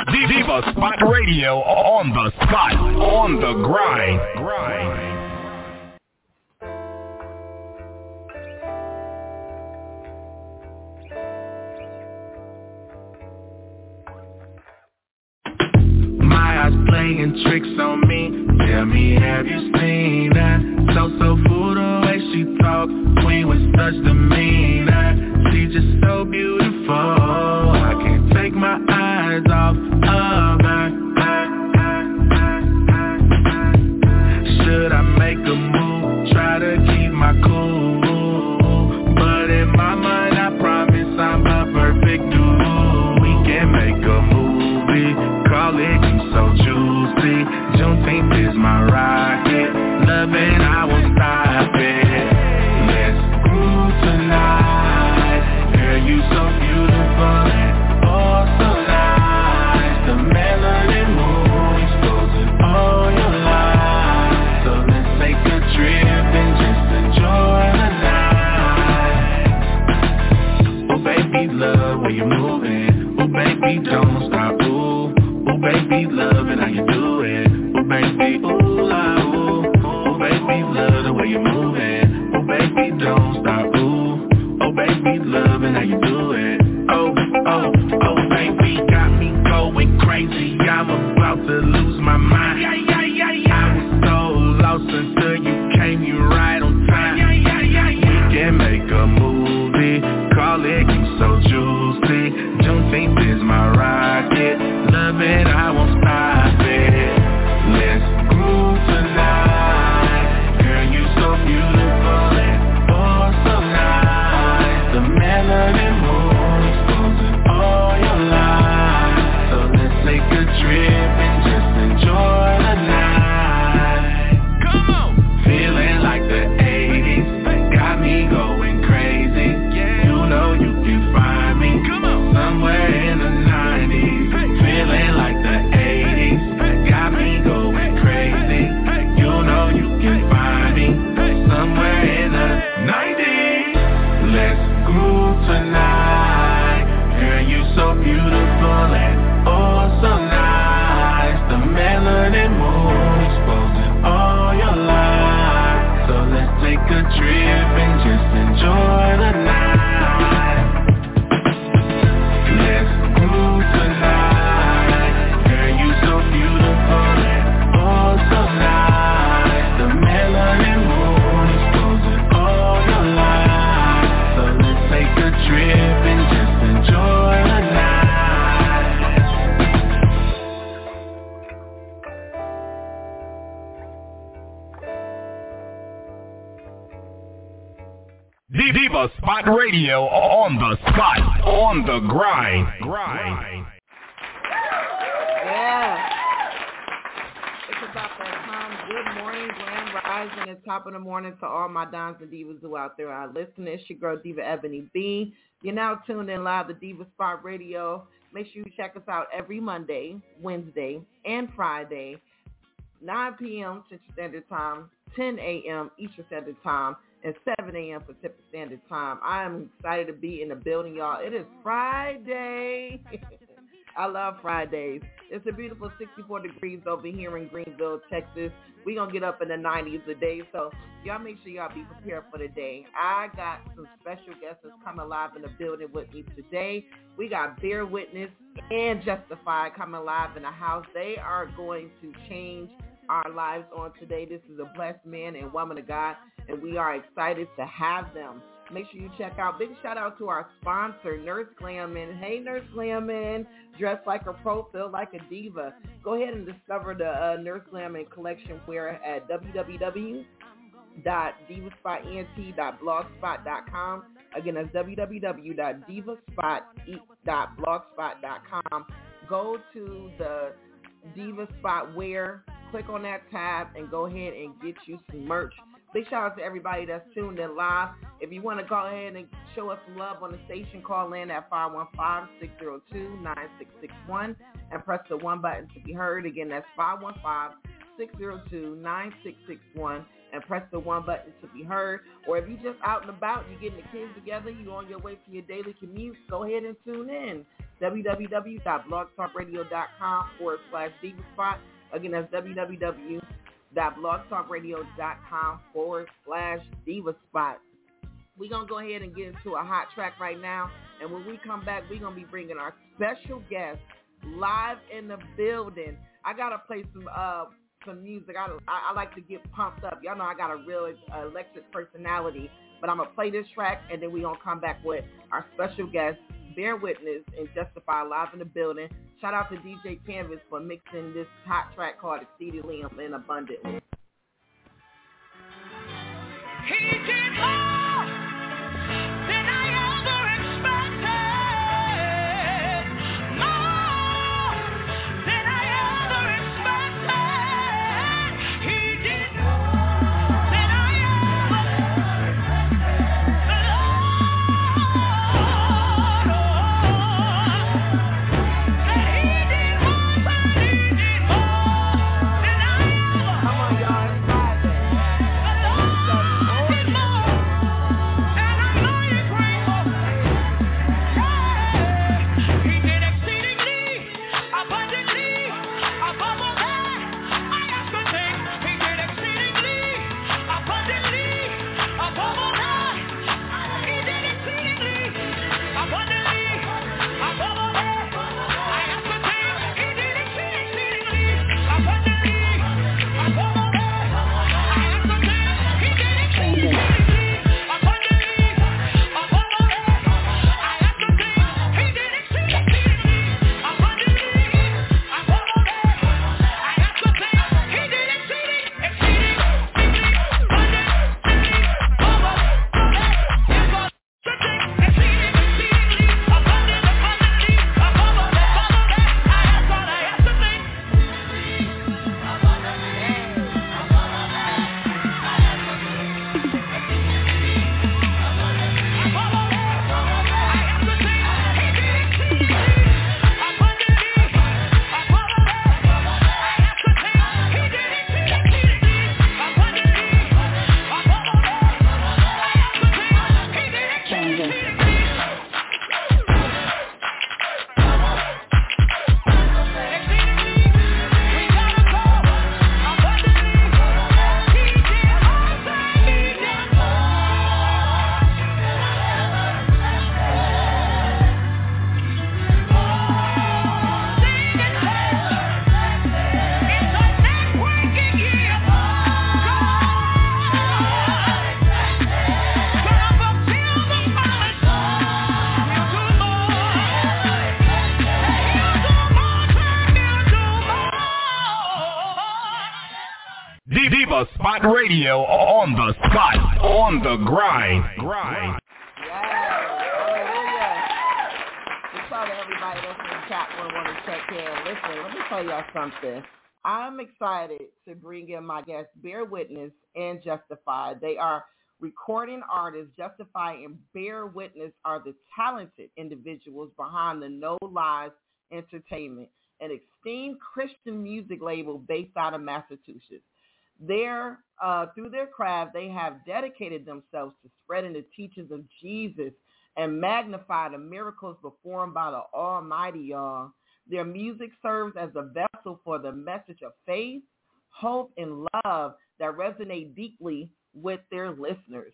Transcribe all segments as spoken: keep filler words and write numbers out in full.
Diva Spot Radio on the spot, on the grind. grind. My eyes playing tricks on me. Tell me, have you seen that? So, so fool the way she talk. Queen with such demeanor. She just so beautiful. I can't take my eyes off of her. Should I make a move? Try to keep my cool. But in my mind I promise I'm a perfect dude. We can make a movie. Call it You So Juicy. Juneteenth is my rocket. Loving I won't stop it. Let's groove tonight. Girl, you so beautiful and oh so nice. The melanin moon exposing all your lies. So let's take a trip and just enjoy the night. Oh baby love, where you moving? Oh baby don't stop, ooh. Oh baby love and how you do it. Oh baby, ooh la ooh. Oh baby love the way you moving. Oh baby don't stop, ooh. Oh baby love and how you do it. Oh, oh, oh baby got me going crazy. I'm about to lose my mind. Yeah, yeah, yeah, yeah. I was so lost until you came, you right on time. Yeah, yeah, yeah, yeah. We can make a movie. Call it You So Juicy. Juneteenth is my rocket. Love it, I won't stop it. Let's groove tonight. Girl, you so beautiful and oh so nice. The melanin moon exposing all your lies. So let's take a trip and just enjoy the night. Come on! Feeling like the eighties. Got me going crazy. You know you can find me somewhere in the nineties. Feeling like the eighties. Got me going crazy. You know you can find me somewhere in the nineties. Let's groove tonight. Girl, you so beautiful and oh so nice. The melanin moon exposing all your lies. So let's take a trip and just enjoy the night. Let's groove tonight. Girl, you so beautiful and oh so nice. The melanin moon exposing all your lies. So let's take a trip and just enjoy the night. Diva Spot Radio on the spot, on the grind. grind. Yeah. It's about that time. Good morning, Grand Rising. It's top of the morning to all my dons and divas who out there are listening. It's your girl, Diva Ebony B. You're now tuned in live to Diva Spot Radio. Make sure you check us out every Monday, Wednesday, and Friday, nine p.m. Central Standard Time, ten a.m. Eastern Standard Time, and seven a.m. Pacific Standard Time. I am excited to be in the building, y'all. It is Friday. I love Fridays. It's a beautiful sixty-four degrees over here in Greenville, Texas. We're going to get up in the nineties today, so y'all make sure y'all be prepared for the day. I got some special guests that's coming live in the building with me today. We got Bear Witness and Justified coming live in the house. They are going to change our lives on today. This is a blessed man and woman of God, and we are excited to have them. Make sure you check out. Big shout out to our sponsor, Nurse Glammin. Hey, Nurse Glammin. Dress like a pro, feel like a diva. Go ahead and discover the uh, Nurse Glammin collection wear at w w w dot diva spot ent dot blogspot dot com. Again, that's w w w dot diva spot dot blogspot dot com. Go to the Diva Spot Wear, click on that tab, and go ahead and get you some merch. Big shout out to everybody that's tuned in live. If you want to go ahead and show us some love on the station, call in at five one five, six zero two, nine six six one and press the one button to be heard. Again, that's five one five, six zero two, nine six six one and press the one button to be heard. Or if you're just out and about, you're getting the kids together, you're on your way to your daily commute, go ahead and tune in. www.blogtalkradio.com forward slash Diva Spot. Again, that's www.blogtalkradio.com forward slash Diva Spot. We're going to go ahead and get into a hot track right now. And when we come back, we're going to be bringing our special guest live in the building. I got to play some uh, some music. I, I, I like to get pumped up. Y'all know I got a real uh, electric personality. But I'm going to play this track, and then we're going to come back with our special guest, Bear Witness, and Justify live in the building. Shout out to D J Canvas for mixing this hot track called Exceedingly and Abundantly. He did more than I ever expected. More than I ever expected. He did more than I ever Come on, y'all. Diva Spot Radio on the spot, on the grind. grind. Yes, hallelujah. Just out to everybody that's in the chat room want to check in. Listen, let me tell y'all something. I'm excited to bring in my guests, Bear Witness and Justify. They are recording artists. Justify and Bear Witness are the talented individuals behind the No Lies Entertainment, an esteemed Christian music label based out of Massachusetts. Their, uh, through their craft, they have dedicated themselves to spreading the teachings of Jesus and magnify the miracles performed by the Almighty, y'all. Their music serves as a vessel for the message of faith, hope, and love that resonate deeply with their listeners.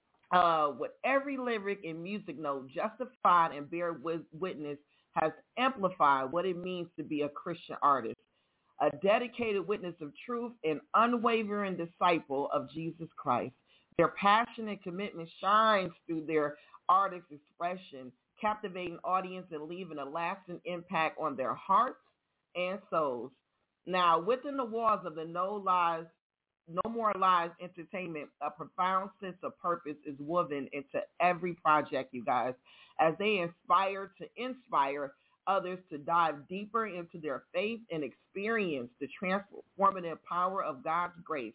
Uh, with every lyric and music note, Justified and Bear Witness has amplified what it means to be a Christian artist, a dedicated witness of truth and unwavering disciple of Jesus Christ. Their passion and commitment shines through their artist expression, captivating audience and leaving a lasting impact on their hearts and souls. Now, within the walls of the No Lies, No More Lies Entertainment, a profound sense of purpose is woven into every project, you guys, as they inspire to inspire others to dive deeper into their faith and experience the transformative power of God's grace.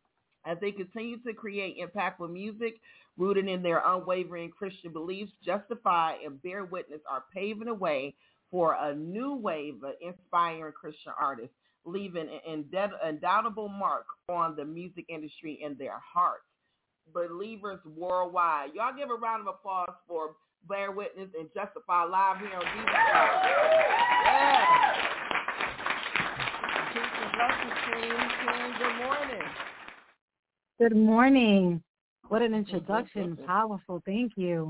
As they continue to create impactful music rooted in their unwavering Christian beliefs, Justify and Bear Witness are paving the way for a new wave of inspiring Christian artists, leaving an indelible mark on the music industry in their hearts. Believers worldwide. Y'all give a round of applause for bear witness and justify live here on Diva Talk. Yeah. Peace and blessings, Queen. Queen, good morning. Good morning. What an introduction. Powerful. Thank you.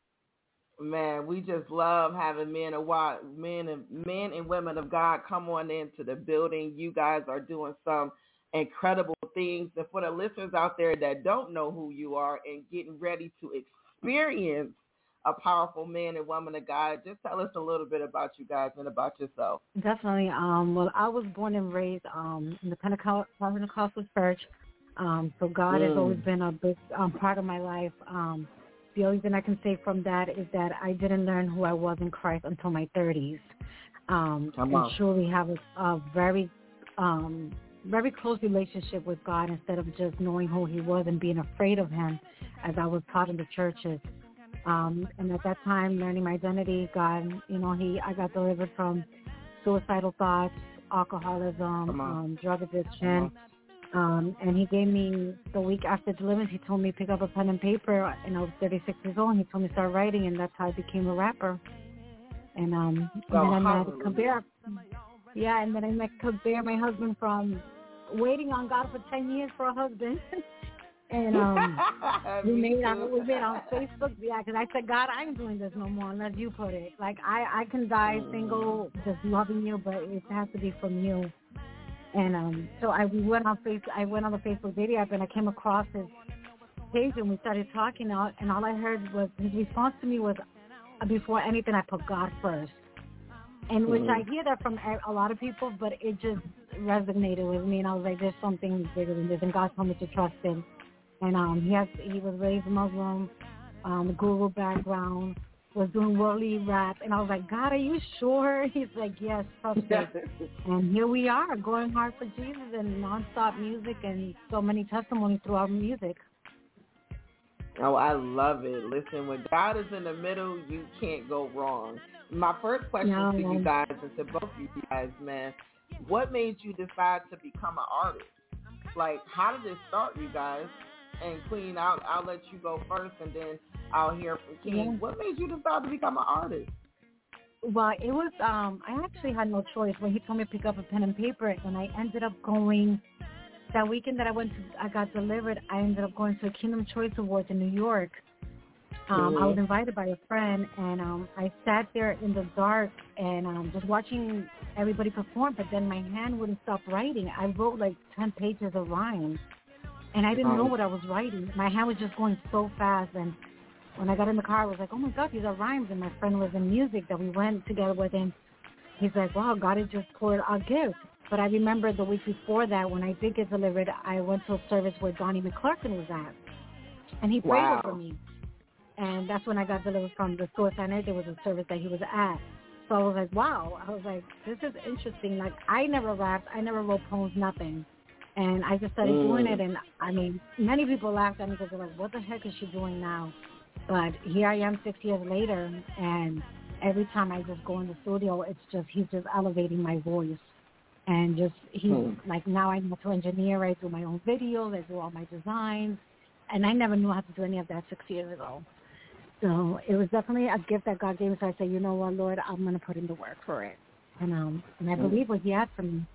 Man, we just love having men and wi- men and men and women of God come on into the building. You guys are doing some incredible things. And for the listeners out there that don't know who you are and getting ready to experience a powerful man and woman of God, just tell us a little bit about you guys and about yourself. Definitely. Um, well, I was born and raised um, in the Pentecost- Pentecostal church. Um, so God mm. has always been a big um, part of my life. Um, the only thing I can say from that is that I didn't learn who I was in Christ until my thirties. Um, and on. truly have a, a very, um, very close relationship with God instead of just knowing who he was and being afraid of him as I was taught in the churches. Um, and at that time, learning my identity, God, you know, he, I got delivered from suicidal thoughts, alcoholism, um, drug addiction. Um, and he gave me, the week after deliverance, he told me pick up a pen and paper, and I was thirty-six years old, and he told me start writing, and that's how I became a rapper. And, um, and oh, then I met Kabir. Yeah, and then I met Kabir, my husband, from waiting on God for ten years for a husband. And um, we made on we made on Facebook, yeah, because I said, God, I ain't doing this no more unless you put it. Like, I, I can die single, just loving you, but it has to be from you. And um, so I we went on face I went on the Facebook dating app, and I came across his page, and we started talking out, and all I heard was his response to me was, before anything, I put God first. And which I hear that from a lot of people, but it just resonated with me, and I was like, there's something bigger than this, and God told me to trust him. And um, he has he was raised Muslim, um, guru background, was doing worldly rap, and I was like, God, are you sure? He's like, yes, trust me. And here we are, going hard for Jesus and nonstop music and so many testimonies through our music. Oh, I love it. Listen, when God is in the middle, you can't go wrong. My first question no. to you guys and to both of you guys, man, what made you decide to become an artist? Like, how did it start, you guys? And Queen, I'll, I'll let you go first, and then I'll hear from King. Yeah. What made you decide to become an artist? Well, it was, um, I actually had no choice. When he told me to pick up a pen and paper, and I ended up going, that weekend that I went to, I got delivered, I ended up going to a Kingdom Choice Awards in New York. Um, mm-hmm. I was invited by a friend, and um, I sat there in the dark and um, just watching everybody perform, but then my hand wouldn't stop writing. I wrote like ten pages of rhymes. And I didn't know what I was writing. My hand was just going so fast. And when I got in the car, I was like, oh, my God, these are rhymes. And my friend was in music that we went together with. And he's like, wow, God has just poured a gift. But I remember the week before that, when I did get delivered, I went to a service where Donnie McClurkin was at. And he prayed wow. over me. And that's when I got delivered from the suicide night. There was a service that he was at. So I was like, wow. I was like, this is interesting. Like, I never rapped. I never wrote poems, nothing. And I just started mm. doing it, and, I mean, many people laughed at me because they're like, what the heck is she doing now? But here I am six years later, and every time I just go in the studio, it's just, he's just elevating my voice. And just, he's, mm. like, now I know to engineer, I do my own videos, I do all my designs, and I never knew how to do any of that six years ago. So it was definitely a gift that God gave me, so I said, you know what, Lord, I'm going to put in the work for it. And, um, and I mm. believe what he had for me.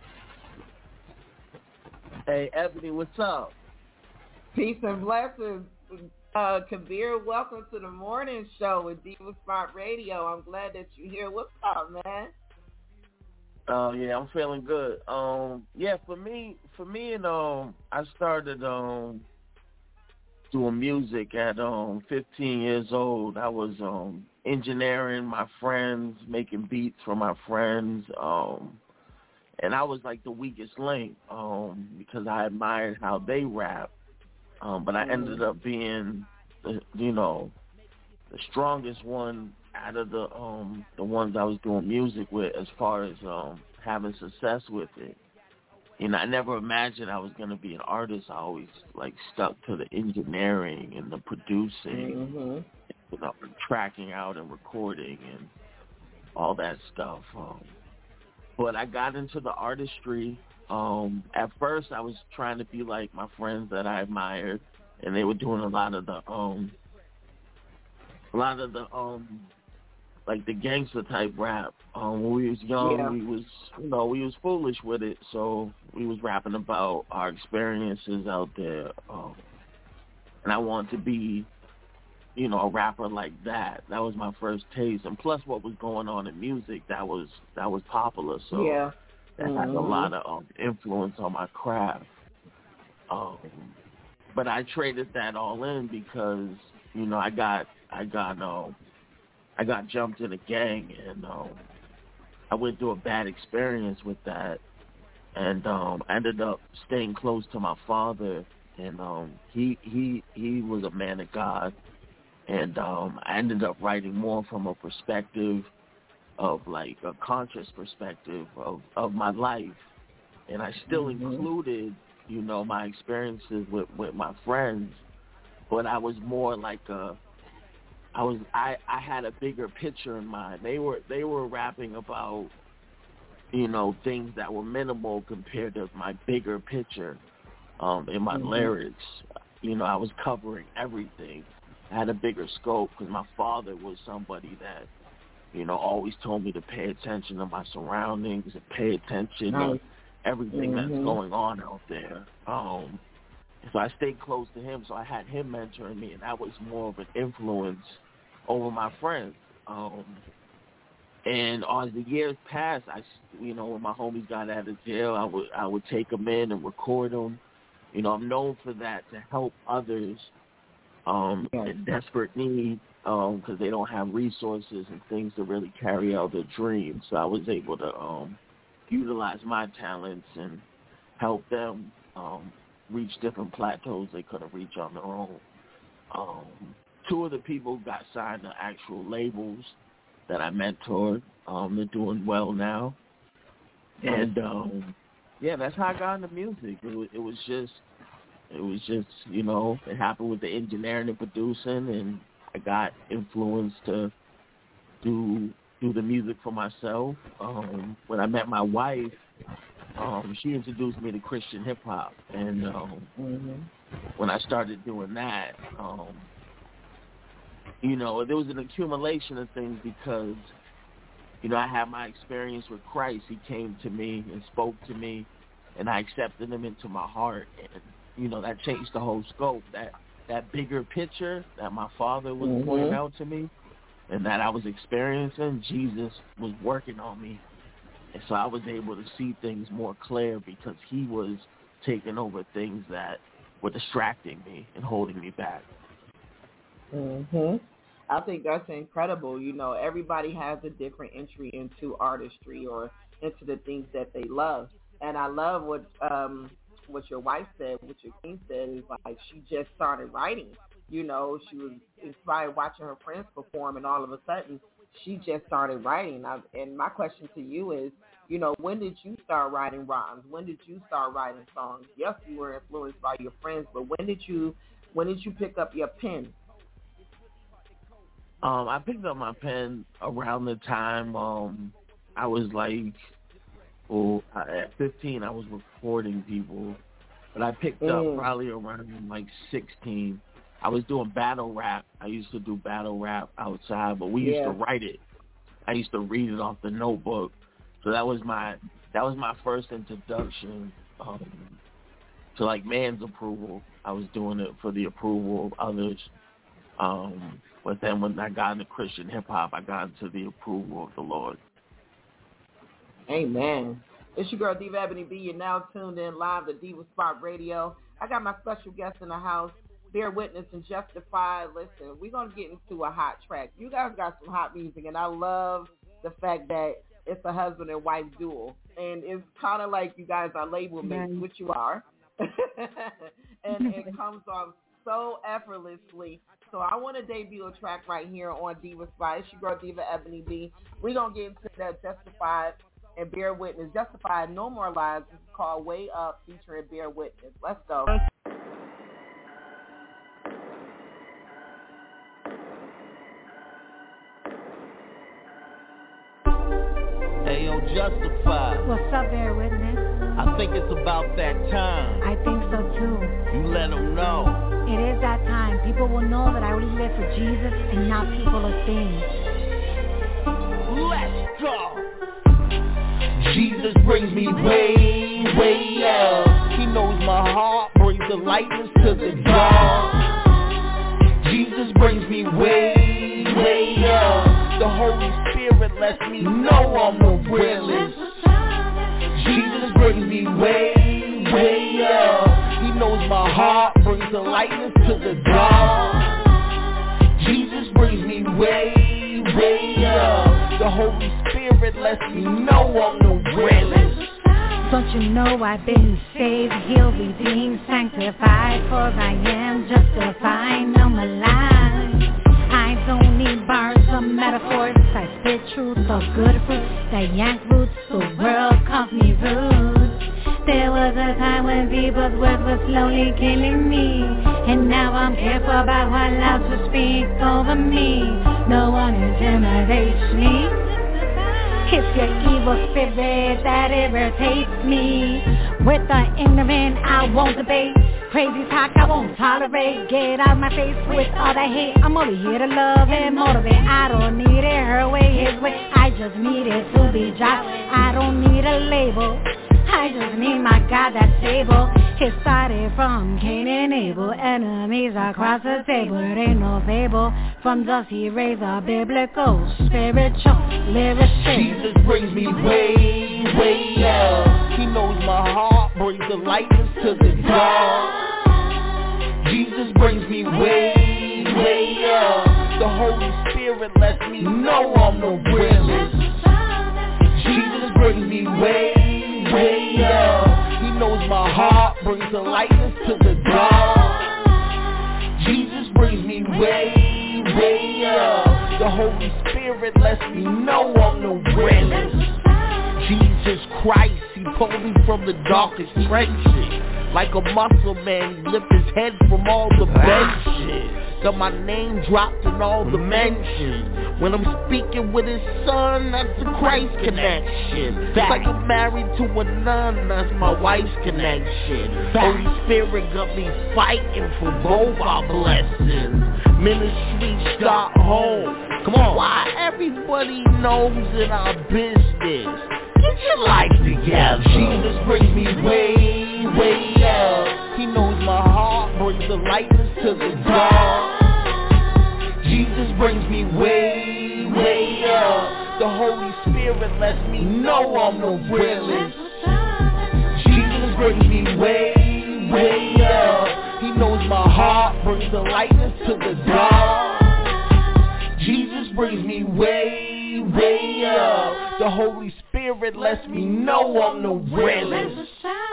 Hey, Ebony, what's up? Peace and blessings. Uh, Kabir, welcome to the morning show with Diva Spot Radio. I'm glad that you're here. What's up, man? Oh, uh, yeah, I'm feeling good. Um, yeah, for me, for me, and um, I started um doing music at um fifteen years old. I was um engineering my friends, making beats for my friends. Um. And I was like the weakest link um, because I admired how they rap. Um, but I mm-hmm. ended up being, the, you know, the strongest one out of the um, the ones I was doing music with as far as um, having success with it. You know, I never imagined I was going to be an artist. I always, like, stuck to the engineering and the producing, mm-hmm. you know, tracking out and recording and all that stuff. Um, But I got into the artistry. Um, at first, I was trying to be like my friends that I admired, and they were doing a lot of the um, a lot of the um like the gangster type rap. Um, when we was young, Yeah. we was you know we was foolish with it, so we was rapping about our experiences out there. Um, and I wanted to be, you know, a rapper like that. That was my first taste, and plus what was going on in music, that was that was popular. So yeah. that mm-hmm. has a lot of um, influence on my craft. Um, but I traded that all in because you know I got I got um I got jumped in a gang, and um, I went through a bad experience with that, and um, I ended up staying close to my father, and um, he he he was a man of God, and um, I ended up writing more from a perspective of like a conscious perspective of, of my life, and I still mm-hmm. included, you know, my experiences with, with my friends, but I was more like a I was I, I had a bigger picture in mind. They were they were rapping about, you know, things that were minimal compared to my bigger picture um, in my mm-hmm. lyrics. You know, I was covering everything. I had a bigger scope because my father was somebody that, you know, always told me to pay attention to my surroundings and pay attention nice. to everything mm-hmm. that's going on out there. Um, so I stayed close to him, so I had him mentoring me, and that was more of an influence over my friends. Um, and as the years passed, I, you know, when my homies got out of jail, I would I would take them in and record them. You know, I'm known for that, to help others um, yeah. in desperate need because um, they don't have resources and things to really carry out their dreams. So I was able to um, utilize my talents and help them um, reach different plateaus they couldn't reach on their own. Um, two of the people got signed to actual labels that I mentored. Um, they're doing well now. And, um, yeah, that's how I got into music. It was, it was just, it was just, you know, it happened with the engineering and producing, and I got influenced to do do the music for myself. Um, when I met my wife, um, she introduced me to Christian hip hop, and um, mm-hmm. when I started doing that, um, you know, there was an accumulation of things because, you know, I had my experience with Christ. He came to me and spoke to me, and I accepted him into my heart, and you know, that changed the whole scope. That that bigger picture that my father was mm-hmm. pointing out to me and that I was experiencing, Jesus was working on me. And so I was able to see things more clear because he was taking over things that were distracting me and holding me back. Mhm. I think that's incredible. You know, everybody has a different entry into artistry or into the things that they love. And I love what um what your wife said, what your queen said, is like she just started writing. You know, she was inspired watching her friends perform, and all of a sudden she just started writing. I, and my question to you is, you know, when did you start writing rhymes? When did you start writing songs? Yes, you were influenced by your friends, but when did you when did you pick up your pen? Um, I picked up my pen around the time um, I was like, well, at fifteen, I was recording people, but I picked mm. up probably around like sixteen. I was doing battle rap. I used to do battle rap outside, but we yeah. used to write it. I used to read it off the notebook. So that was my that was my first introduction um, to like man's approval. I was doing it for the approval of others. Um, but then when I got into Christian hip hop, I got into the approval of the Lord. Amen. It's your girl Diva Ebony B. You're now tuned in live to Diva Spot Radio. I got my special guest in the house, Bear Witness and Justified. Listen, we're going to get into a hot track. You guys got some hot music, and I love the fact that it's a husband and wife duel. And it's kind of like you guys are label mates, which you are. And it comes off so effortlessly. So I want to debut a track right here on Diva Spot. It's your girl Diva Ebony B. We're going to get into that Justified and Bear Witness. Justified, No More Lies. This is called Way Up, featuring Bear Witness. Let's go. Hey, yo, Justified. What's up, Bear Witness? I think it's about that time. I think so, too. You let them know. It is that time. People will know that I only live for Jesus and not people or things. Let's go. Jesus brings me way, way up. He knows my heart, brings the lightness to the dark. Jesus brings me way, way up. The Holy Spirit lets me know I'm the realest. Jesus brings me way, way up. He knows my heart, brings the lightness to the dark. Jesus brings me way, way up. The Holy Spirit lets me know I'm the realest. Don't you know I've been saved, healed, redeemed, sanctified, for I am justified, I'm alive. I don't need bars or metaphors, I spit truth or good fruit, that yank roots, the world calls me rude. There was a time when people's words were slowly killing me, and now I'm careful about what loud to speak over me. No one intimidates me. It's your evil spirit that irritates me. With the ignorant I won't debate. Crazy talk I won't tolerate. Get out of my face with all that hate. I'm only here to love and motivate. I don't need it her way, his way. I just need it to be judged. I don't need a label. I just need my God that's able. It started from Cain and Abel. Enemies across the table. It ain't no fable. From dust he raised a biblical, spiritual, lyrical. Jesus brings me way, way up. He knows my heart, brings the lightness to the dark. Jesus brings me way, way up. The Holy Spirit lets me know I'm the realest. Jesus brings me way, way up. He knows my heart, brings the lightness to the dark. Jesus brings me way, way up. The Holy Spirit lets me know I'm the realest. Jesus Christ, he pulled me from the darkest trenches. Like a muscle man, he lifted his head from all the benches. Got my name dropped in all the mentions. When I'm speaking with his son, that's the Christ connection. It's like I'm married to a nun, that's my wife's connection. Holy Spirit got me fighting for both our blessings. Ministry start home. Come on, why everybody knows in our business? Get your life together. Jesus brings me way, way up. He knows my heart, brings the lightness to the dark. Jesus brings me way, way up. The Holy Spirit lets me know I'm the realest. Jesus brings me way, way up. He knows my heart, brings the lightness to the dark. Jesus brings me way, way up. The Holy Spirit lets me know I'm the realest.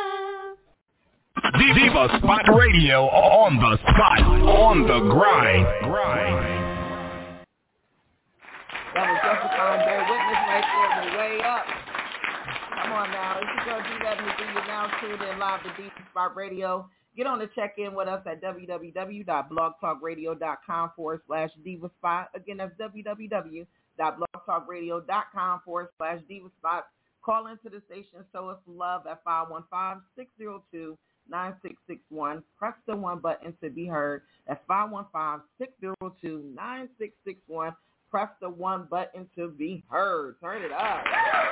Diva Spot Radio on the spot, on the grind. grind. That was Justifying Bear Witness right there, the way up. Come on now. It's your girl Diva Ebony B. You're now tuned in live to Diva Spot Radio. Get on to check in with us at www.blogtalkradio.com forward slash Diva Spot. Again, that's www.blogtalkradio.com forward slash Diva Spot. Call into the station, show us love at five one five, six zero two, nine six six one. Press the one button to be heard. That's five one five, six zero two, nine six six one. Press the one button to be heard. Turn it up.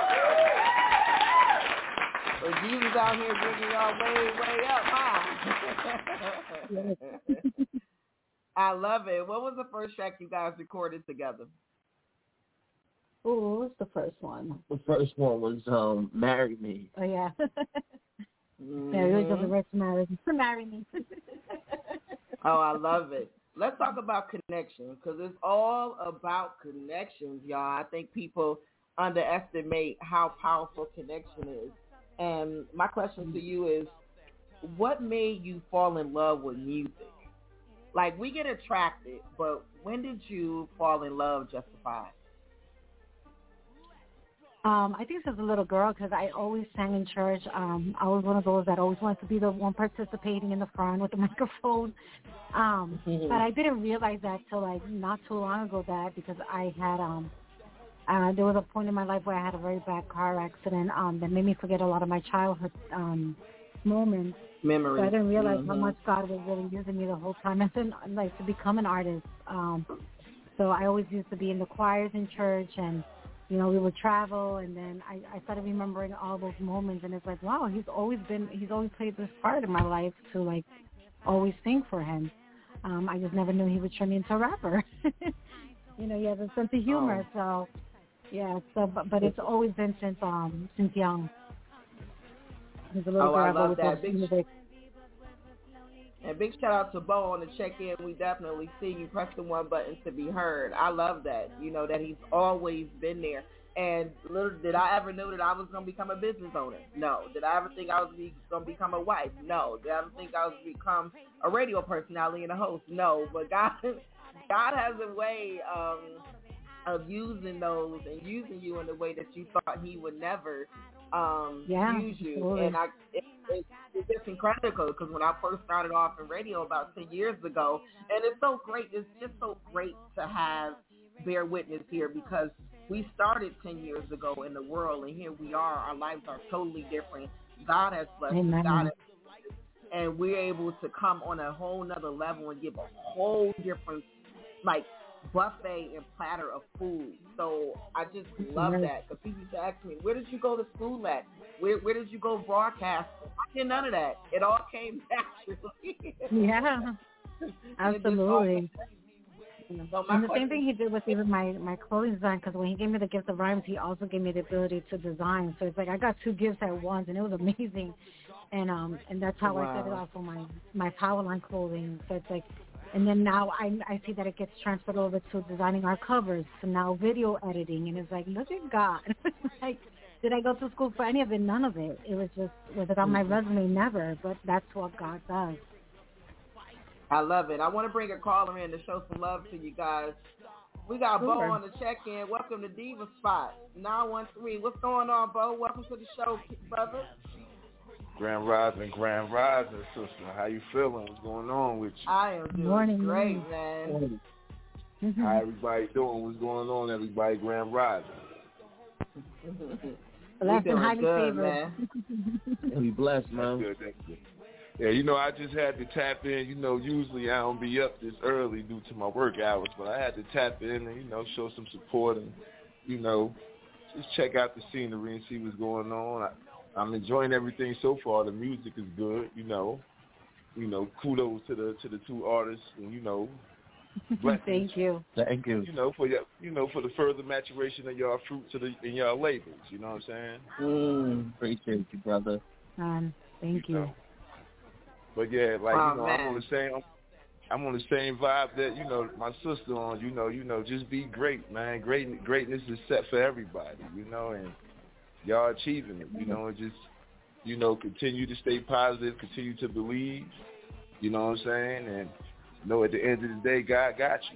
So Jesus out here bringing y'all way, way up, huh? I love it. What was the first track you guys recorded together? Oh, what's the first one? The first one was um, Marry Me. Oh, yeah. Mm-hmm. Yeah, we were the rest marry me. Marry me. Oh, I love it. Let's talk about connection, because it's all about connections, y'all. I think people underestimate how powerful connection is. And my question to you is, what made you fall in love with music? Like, we get attracted, but when did you fall in love, Justified? Um, I think since a little girl, because I always sang in church. Um, I was one of those that always wanted to be the one participating in the front with the microphone. Um, mm-hmm. But I didn't realize that till like not too long ago that because I had um, uh, there was a point in my life where I had a very bad car accident um, that made me forget a lot of my childhood um, moments. Memories. So I didn't realize mm-hmm. how much God was really using me the whole time. And then, like, to become an artist. Um, so I always used to be in the choirs in church, and, you know, we would travel, and then I, I started remembering all those moments, and it's like, wow, he's always been, he's always played this part in my life to, like, always sing for him. Um, I just never knew he would turn me into a rapper. You know, he has a sense of humor, oh. so, yeah, so, but, but it's always been since, um, since young. He's a little oh, girl, I I've love always that. loved Big music. And big shout out to Bo on the check-in. We definitely see you press the one button to be heard. I love that, you know, that he's always been there. And little did I ever know that I was going to become a business owner? No. Did I ever think I was going to become a wife? No. Did I ever think I was going to become a radio personality and a host? No. But God, God has a way um, of using those and using you in the way that you thought he would never um, yeah, use you. absolutely. And I, it, it, it's just incredible because when I first started off in radio about ten years ago, and it's so great, it's just so great to have Bear Witness here because we started ten years ago in the world, and here we are. Our lives are totally different. God has blessed us. God has blessed us. And we're able to come on a whole nother level and give a whole different, like, buffet and platter of food. So I just love that because people used to ask me, where did you go to school at? Where where did you go broadcast? I did none of that. It all came naturally. Yeah, absolutely. So and the same thing he did with even my, my clothing design, because when he gave me the gift of rhymes, he also gave me the ability to design. So it's like I got two gifts at once, and it was amazing. And um and that's how wow. I started off on my, my Powerline clothing. So it's like, and then now I I see that it gets transferred over to designing our covers, to now video editing, and it's like, look at God. Like, did I go to school for any of it? None of it. It was just, was it on my resume? Never. But that's what God does. I love it. I want to bring a caller in to show some love to you guys. We got sure. Bo on the check-in. Welcome to Diva Spot nine one three. What's going on, Bo? Welcome to the show, brother. Grand Rising, Grand Rising, sister. How you feeling? What's going on with you? I am doing Morning. great, man. Morning. Mm-hmm. How everybody doing? What's going on, everybody? Grand Rising. Blessed and highly good, favored. Man. Be blessed, man. That's good, that's good. Yeah, you know, I just had to tap in. You know, usually I don't be up this early due to my work hours, but I had to tap in and, you know, show some support and, you know, just check out the scenery and see what's going on. I, I'm enjoying everything so far. The music is good, you know. You know, kudos to the to the two artists, and, you know, thank you. Thank you. You know, for your, you know, for the further maturation of y'all fruit to the in y'all labels. You know what I'm saying? Mm, appreciate you, brother. Um, thank you. you. Know. But yeah, like oh, you know, man. I'm on the same. I'm, I'm on the same vibe that you know my sister on. You know, you know, just be great, man. Great, greatness is set for everybody. You know, and y'all achieving it. You know, and just you know, continue to stay positive, continue to believe. You know what I'm saying? And you know, at the end of the day, God got you.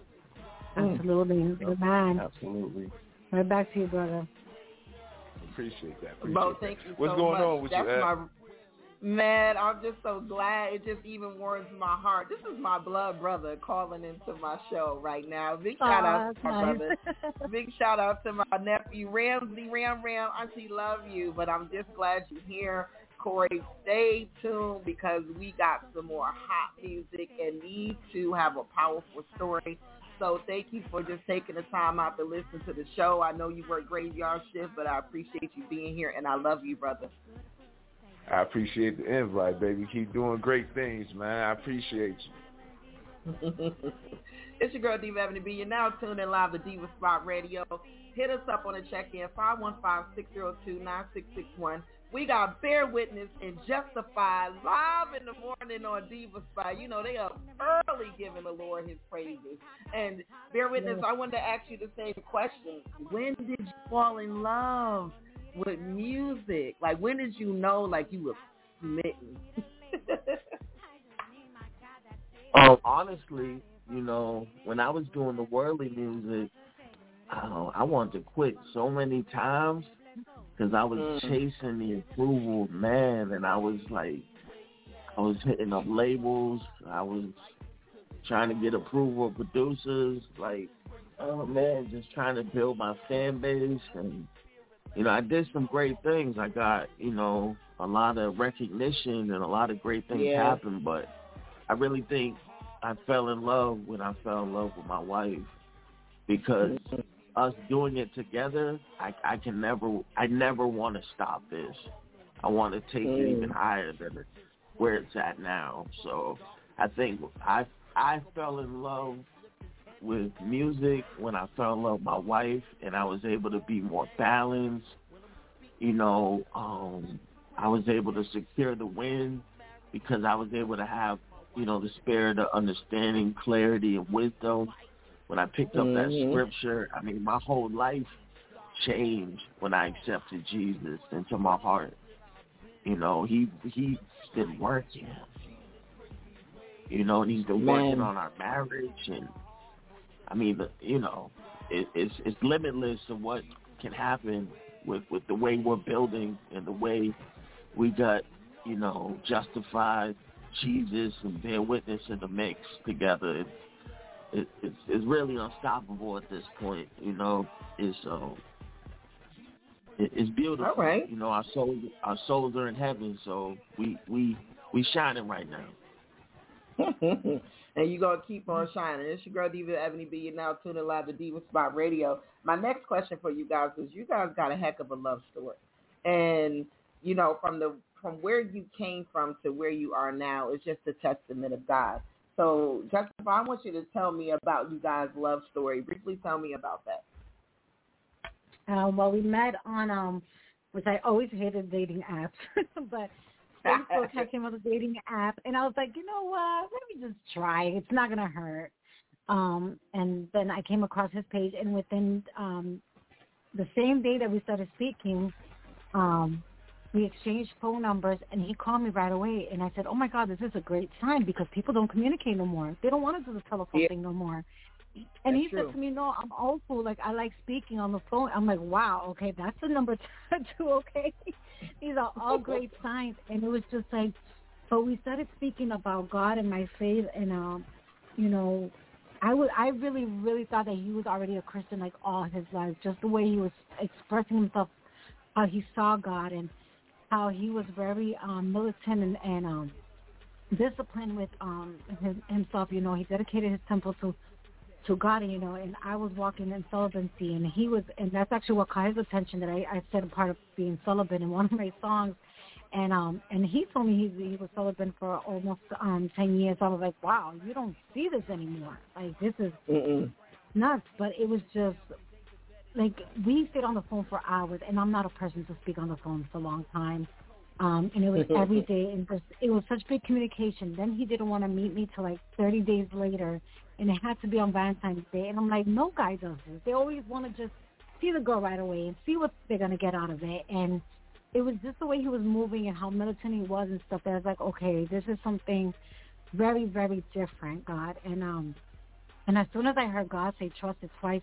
Absolutely, good man. Absolutely. Right back to you, brother. Appreciate that. Appreciate Bo, that. thank you What's so going much. on with That's you? My, man, I'm just so glad. It just even warms my heart. This is my blood brother calling into my show right now. Big shout oh, out to my nice. brother. Big shout out to my nephew Ramsey. Ram Ram, Auntie, love you, but I'm just glad you're here. Corey, stay tuned because we got some more hot music and need to have a powerful story. So thank you for just taking the time out to listen to the show. I know you work graveyard shift, but I appreciate you being here, and I love you, brother. I appreciate the invite, baby. Keep doing great things, man. I appreciate you. It's your girl, Diva Ebony B. You're now tuned in live to Diva Spot Radio. Hit us up on the check-in, five one five, six zero two, nine six six one. We got Bear Witness and Justified live in the morning on Diva Spot. You know, they are early giving the Lord his praises. And Bear Witness, I wanted to ask you the same question. When did you fall in love with music? Like, when did you know, like, you were smitten? Um, honestly, you know, when I was doing the worldly music, uh, I wanted to quit so many times because I was mm. chasing the approval of man, and I was like, I was hitting up labels, I was trying to get approval of producers, like, oh man, just trying to build my fan base, and you know, I did some great things. I got, you know, a lot of recognition and a lot of great things Yeah. happened, but I really think I fell in love when I fell in love with my wife, because Mm-hmm. us doing it together, I, I can never, I never want to stop this. I want to take Mm. it even higher than where it's at now. So I think I, I fell in love with music when I fell in love with my wife, and I was able to be more balanced. You know, um, I was able to secure the win because I was able to have, you know, the spirit of understanding, clarity, and wisdom. When I picked up that Mm-hmm. scripture, I mean, my whole life changed when I accepted Jesus into my heart. You know, he he's been working. You know, and he's been Man. working on our marriage, and I mean, you know, it, it's it's limitless of what can happen with, with the way we're building and the way we got, you know, justified Jesus and bear witness in the mix together. It, it, it's it's really unstoppable at this point. You know, it's um, it, it's beautiful. All right. You know, our souls our souls are in heaven, so we we we shining right now. And you're going to keep on shining. It's your girl, Diva Ebony B. You're now tuning live to Diva Spot Radio. My next question for you guys is, you guys got a heck of a love story. And, you know, from the from where you came from to where you are now is just a testament of God. So, Jessica, I want you to tell me about you guys' love story. Briefly tell me about that. Uh, well, we met on, um, which I always hated dating apps, but Facebook I came up with a dating app, and I was like, you know what, let me just try. It's not going to hurt. Um, and then I came across his page, and within um, the same day that we started speaking, um, we exchanged phone numbers, and he called me right away. And I said, oh, my God, this is a great sign because people don't communicate no more. They don't want to do the telephone yeah. thing no more. And That's he true. said to me, no, I'm old school. Like, I like speaking on the phone. I'm like, wow, okay, that's the number two, okay? These are all great signs. And it was just like, so we started speaking about God and my faith. And, um, you know, I would, I really, really thought that he was already a Christian like all his life, just the way he was expressing himself, how he saw God and how he was very um, militant and, and um, disciplined with um, his, himself. You know, he dedicated his temple to to God, you know, and I was walking in celibacy, and he was, and that's actually what caught his attention, that I, I said a part of being celibate in one of my songs, and um, and he told me he, he was celibate for almost um ten years. I was like, wow, you don't see this anymore. Like, this is Mm-mm. nuts. But it was just, like, we sit on the phone for hours, and I'm not a person to speak on the phone for a long time. Um, and it was every day, and just, it was such big communication. Then he didn't want to meet me till like thirty days later, and it had to be on Valentine's Day. And I'm like, no guy does this. They always want to just see the girl right away and see what they're going to get out of it. And it was just the way he was moving and how militant he was and stuff that I was like, okay, this is something very, very different, God. And um, and as soon as I heard God say trust it twice,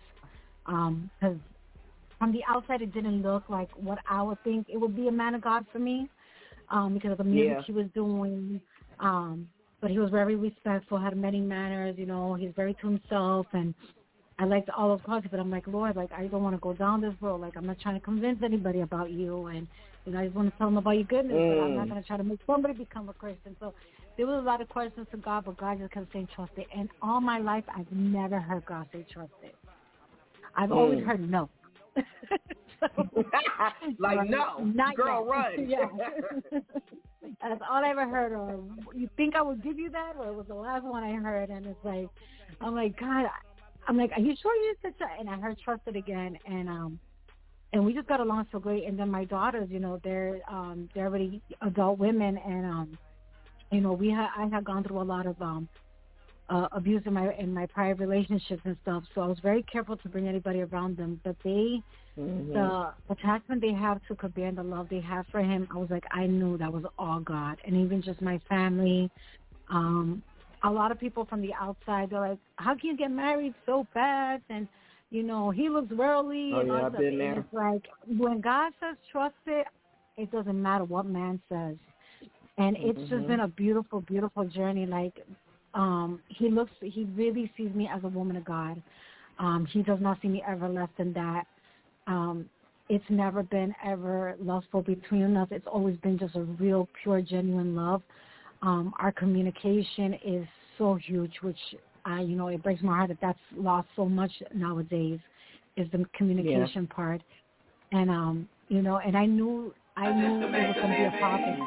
um, because from the outside it didn't look like what I would think it would be a man of God for me. Um, because of the music Yeah. he was doing, um, but he was very respectful, had many manners, you know, he's very to himself, and I liked all those qualities, but I'm like, Lord, like, I don't want to go down this road, like, I'm not trying to convince anybody about you, and, you know, I just want to tell them about your goodness, mm. but I'm not going to try to make somebody become a Christian. So there was a lot of questions to God, but God just kept saying trust it, and all my life, I've never heard God say trust it. I've mm. always heard no. So, like, right, no, not girl, yet. run. Yeah. That's all I ever heard. Or you think I would give you that? Or it was the last one I heard. And it's like, I'm like, God, I'm like, are you sure you said that? And I heard trust it again. And um, and we just got along so great. And then my daughters, you know, they're um, they're already adult women. And, um, you know, we ha- I had gone through a lot of um, uh, abuse in my in my prior relationships and stuff. So I was very careful to bring anybody around them. But they... Mm-hmm. The attachment they have to Kabir and the love they have for him, I was like, I knew that was all God. And even just my family, um, a lot of people from the outside, they're like, how can you get married so fast? And, you know, he looks worldly. Oh, and yeah, all I've stuff. been there. And it's like, when God says trust it, it doesn't matter what man says. And it's mm-hmm. just been a beautiful, beautiful journey. Like, um, he looks, he really sees me as a woman of God. Um, he does not see me ever less than that. Um, it's never been ever lustful between us. It's always been just a real, pure, genuine love. Um, our communication is so huge, which, I, you know, it breaks my heart that that's lost so much nowadays, is the communication yeah. part. And, um, you know, and I knew I knew it was going to be a process.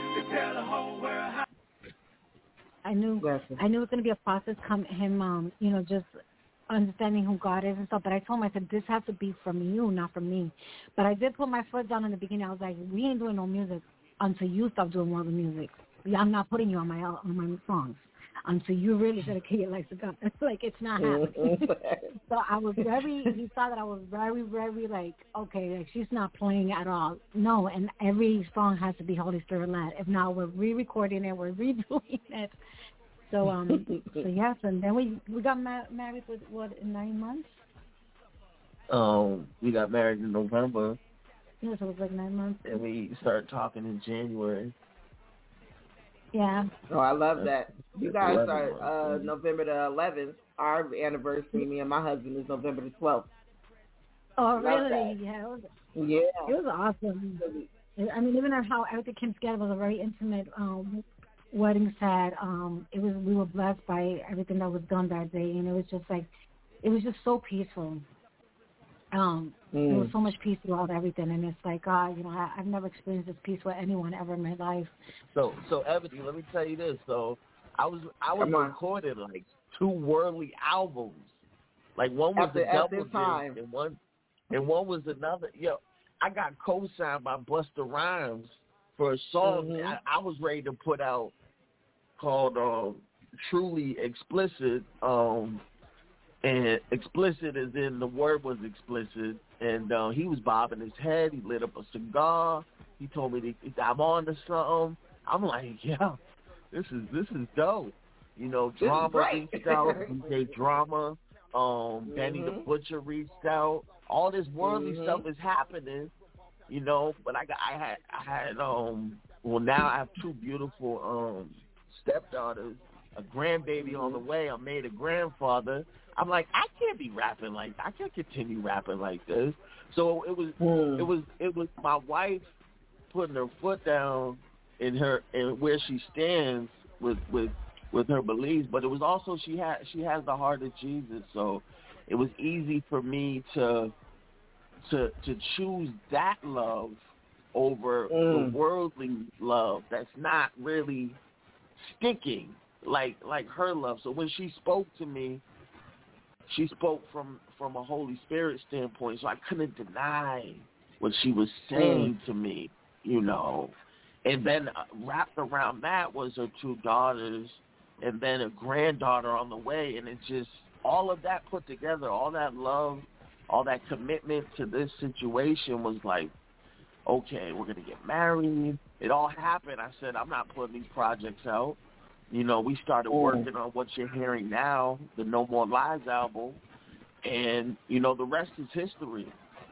I knew I knew it was going to be a process, come him, um, you know, just understanding who God is and stuff. But I told him, I said, this has to be from you, not from me. But I did put my foot down in the beginning. I was like, we ain't doing no music until you stop doing more of the music. I'm not putting you on my on my songs until you really dedicate your life to God. It's like, it's not happening. So I was very, he saw that I was very, very like, okay, like she's not playing at all. No, and every song has to be Holy Spirit led. If not, we're re-recording it, we're redoing it. So, um, so yes, and then we we got ma- married with, what, in nine months? Um, we got married in November. Yes, it was like nine months. And we started talking in January. Yeah. Oh, I love that. You guys are uh, November the eleventh. Our anniversary, me and my husband, is November the twelfth. Oh, really? Yeah. It was, yeah. It was awesome. I mean, even how everything came together was a very intimate um, wedding set. Um, it was we were blessed by everything that was done that day, and it was just like, it was just so peaceful. Um, mm. There was so much peace throughout everything, and it's like, God, uh, you know, I, I've never experienced this peace with anyone ever in my life. So, so Ebony, let me tell you this. So, I was I was recording like two worldly albums. Like one was the double disc, and one and one was another. Yo, I got co-signed by Busta Rhymes for a song mm-hmm. I, I was ready to put out called um, "Truly Explicit." Um, And explicit as in the word was explicit. And uh, he was bobbing his head. He lit up a cigar. He told me that I'm on to something. I'm like, yeah, this is this is dope. You know, Drama reached out. D J Drama. Um, mm-hmm. Benny the Butcher reached out. All this worldly mm-hmm. stuff is happening. You know, but I got I had I had um well now I have two beautiful um stepdaughters, a grandbaby mm-hmm. on the way. I made a grandfather. I'm like, I can't be rapping like I can't continue rapping like this. So it was mm. it was it was my wife putting her foot down in her in where she stands with with with her beliefs, but it was also she had she has the heart of Jesus. So it was easy for me to to to choose that love over mm. the worldly love that's not really sticking like like her love. So when she spoke to me, she spoke from, from a Holy Spirit standpoint, so I couldn't deny what she was saying mm. to me, you know. And then uh, wrapped around that was her two daughters and then a granddaughter on the way. And it just, all of that put together, all that love, all that commitment to this situation was like, okay, we're going to get married. It all happened. I said, I'm not putting these projects out. You know, we started working on what you're hearing now, the No More Lies album, and, you know, the rest is history.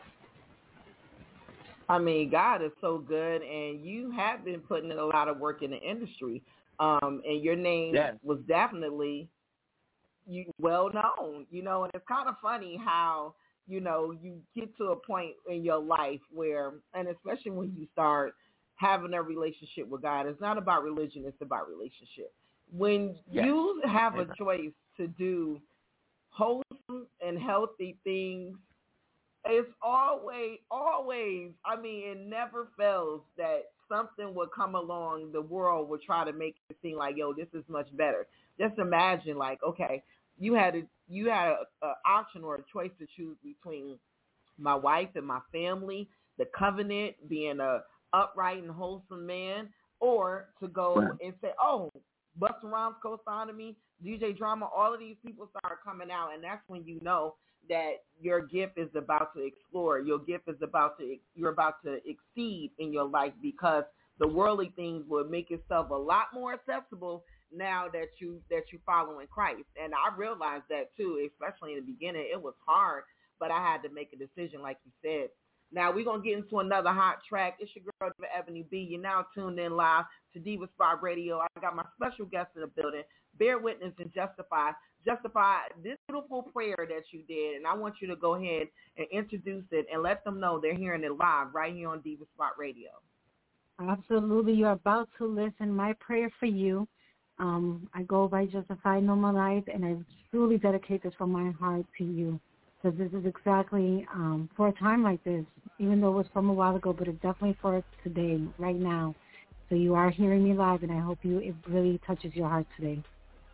I mean, God is so good, and you have been putting in a lot of work in the industry, um, and your name yes. was definitely you well known, you know, and it's kind of funny how, you know, you get to a point in your life where, and especially when you start having a relationship with God, it's not about religion, it's about relationship. When yes. you have a choice to do wholesome and healthy things, it's always, always, I mean, it never fails that something would come along, the world would try to make it seem like, yo, this is much better. Just imagine, like, okay, you had a, you had an option or a choice to choose between my wife and my family, the covenant, being a upright and wholesome man, or to go right. and say, oh, Busta Rhymes co-signed me, D J Drama, all of these people start coming out, and that's when you know that your gift is about to explore. Your gift is about to, you're about to exceed in your life because the worldly things will make itself a lot more accessible now that you that you follow in Christ. And I realized that too, especially in the beginning. It was hard, but I had to make a decision, like you said. Now, we're going to get into another hot track. It's your girl, Ebony B. You're now tuned in live to Diva Spot Radio. I got my special guest in the building, bear witness and justify. Justify this beautiful prayer that you did, and I want you to go ahead and introduce it and let them know they're hearing it live right here on Diva Spot Radio. Absolutely. You're about to listen. My prayer for you. Um, I go by Justify Normal Life, and I truly dedicate this from my heart to you, because this is exactly um, for a time like this, even though it was from a while ago, but it's definitely for today, right now. So you are hearing me live, and I hope you it really touches your heart today.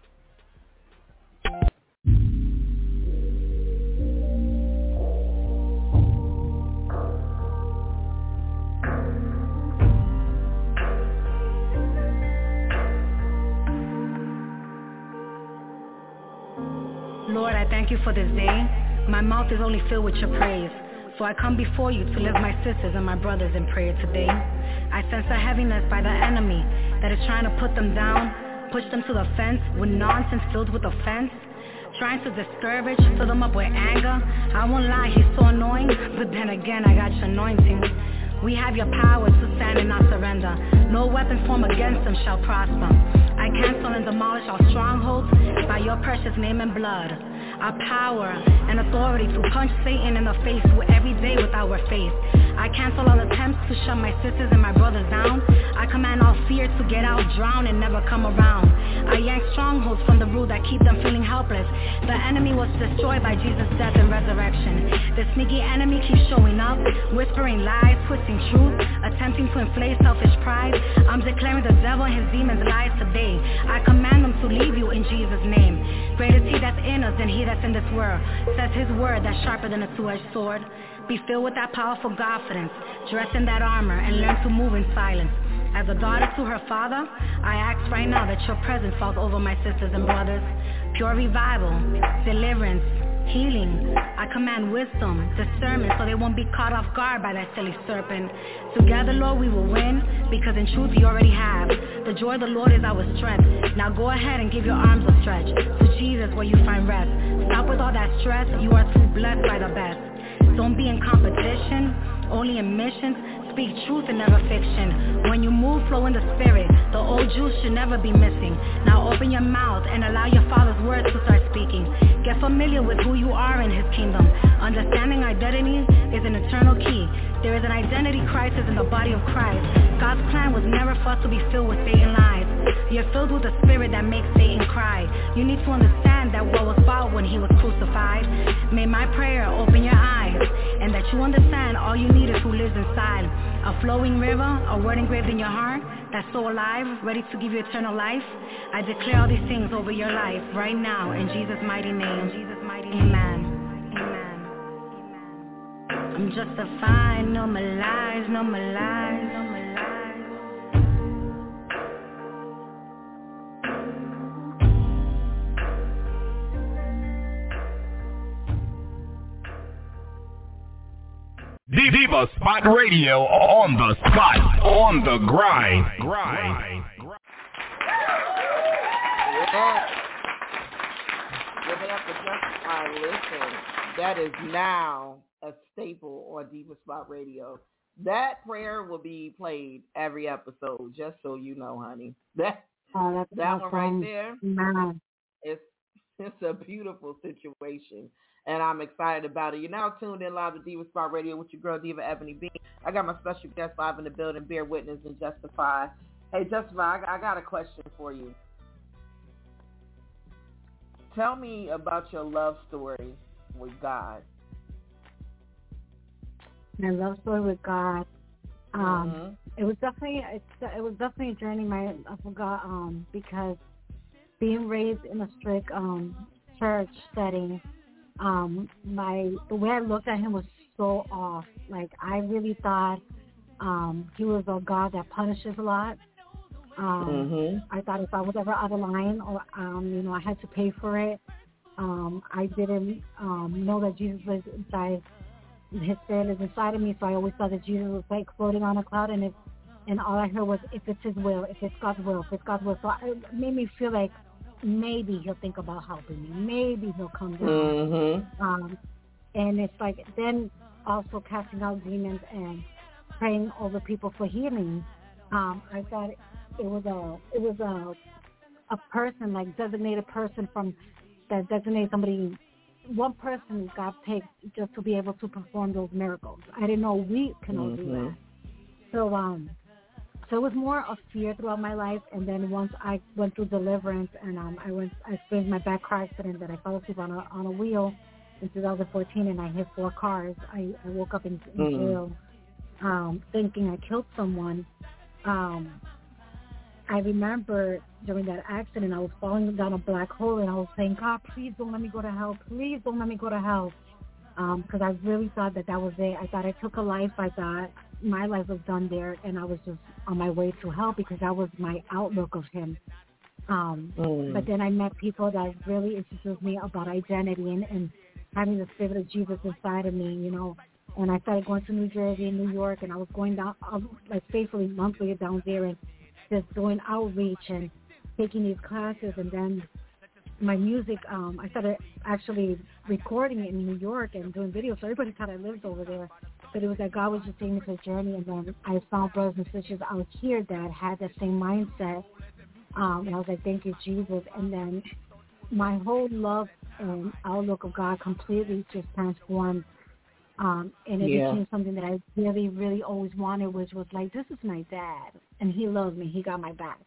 Lord, I thank you for this day. My mouth is only filled with your praise. So I come before you to lift my sisters and my brothers in prayer today. I sense a heaviness by the enemy that is trying to put them down, push them to the fence with nonsense filled with offense, trying to discourage, fill them up with anger. I won't lie, he's so annoying, but then again, I got your anointing. We have your power to stand and not surrender. No weapon formed against them shall prosper. I cancel and demolish all strongholds by your precious name and blood. Our power and authority to punch Satan in the face every day with our faith. I cancel all attempts to shut my sisters and my brothers down. I command all fear to get out, drown, and never come around. I yank strongholds from the root that keep them feeling helpless. The enemy was destroyed by Jesus' death and resurrection. The sneaky enemy keeps showing up, whispering lies, twisting truth, attempting to inflate selfish pride. I'm declaring the devil and his demons lies today. I command them to leave you in Jesus' name. Greater is he that's in us than he that's in this world. Says his word that's sharper than a two-edged sword. Be filled with that powerful confidence. Dress in that armor and learn to move in silence. As a daughter to her father, I ask right now that your presence falls over my sisters and brothers. Pure revival, deliverance, healing. I command wisdom, discernment, so they won't be caught off guard by that silly serpent. Together, Lord, we will win, because in truth you already have. The joy of the Lord is our strength. Now go ahead and give your arms a stretch to Jesus where you find rest. Stop with all that stress, you are too blessed by the best. Don't be in competition, only in missions. Speak truth and never fiction. When you move, flow in the spirit. The old juice should never be missing. Now open your mouth and allow your Father's words to start speaking. Get familiar with who you are in his kingdom. Understanding identity is an eternal key. There is an identity crisis in the body of Christ. God's plan was never for us to be filled with Satan lies. You're filled with the spirit that makes Satan cry. You need to understand that what was fought when he was crucified. May my prayer open your eyes, and that you understand all you need is who lives inside. A flowing river, a word engraved in your heart, that's so alive, ready to give you eternal life. I declare all these things over your life right now in Jesus' mighty name. Jesus' mighty name. Amen. Amen. I'm justifying, no more lies, no more lies, no more lies. Diva Spot Radio, on the spot, on the grind. grind. Yeah. Give it up for Justify. Listen, that is now a staple on Diva Spot Radio. That prayer will be played every episode, just so you know, honey. That oh, that's that awesome. one right there, Man. it's it's a beautiful situation. And I'm excited about it. You're now tuned in live to Diva Spot Radio with your girl, Diva Ebony B. I got my special guest live in the building, Bear Witness and Justify. Hey, Justify, I got a question for you. Tell me about your love story with God. My love story with God. Um, mm-hmm. It was definitely it, it was definitely a journey. My I forgot um, because being raised in a strict um, church setting. Um, my the way I looked at him was so off. Like I really thought um, he was a God that punishes a lot. Um, mm-hmm. I thought if I was ever out of line or um, you know I had to pay for it, um, I didn't um, know that Jesus was inside. His spirit is inside of me, so I always thought that Jesus was like floating on a cloud, and if and all I heard was if it's His will, if it's God's will, if it's God's will. So it made me feel like. Maybe he'll think about helping me. Maybe he'll come down. Mm-hmm. Um, and it's like then also casting out demons and praying over people for healing. Um, I thought it was a it was a a person, like designated person from that designated somebody, one person God picked just to be able to perform those miracles. I didn't know we can all mm-hmm. do that. So um, so it was more of fear throughout my life, and then once I went through deliverance and um, I went, I experienced my back car accident that I fell asleep on a on a wheel in two thousand fourteen, and I hit four cars. I, I woke up in, in mm-hmm. jail um, thinking I killed someone. Um, I remember during that accident, I was falling down a black hole, and I was saying, God, please don't let me go to hell. Please don't let me go to hell. Because um, I really thought that that was it. I thought I took a life. I thought my life was done there, and I was just on my way to hell because that was my outlook of him. Um, mm. But then I met people that really introduced me about identity and, and having the Spirit of Jesus inside of me, you know. And I started going to New Jersey and New York, and I was going down, uh, like faithfully monthly down there and just doing outreach and taking these classes. And then my music, um, I started actually recording it in New York and doing videos. So everybody thought I lived over there. But it was like God was just taking me to a journey. And then I found brothers and sisters out here that had that same mindset. Um, and I was like, thank you, Jesus. And then my whole love and outlook of God completely just transformed. Um, and it yeah. became something that I really, really always wanted, which was like, this is my dad, and he loves me. He got my back.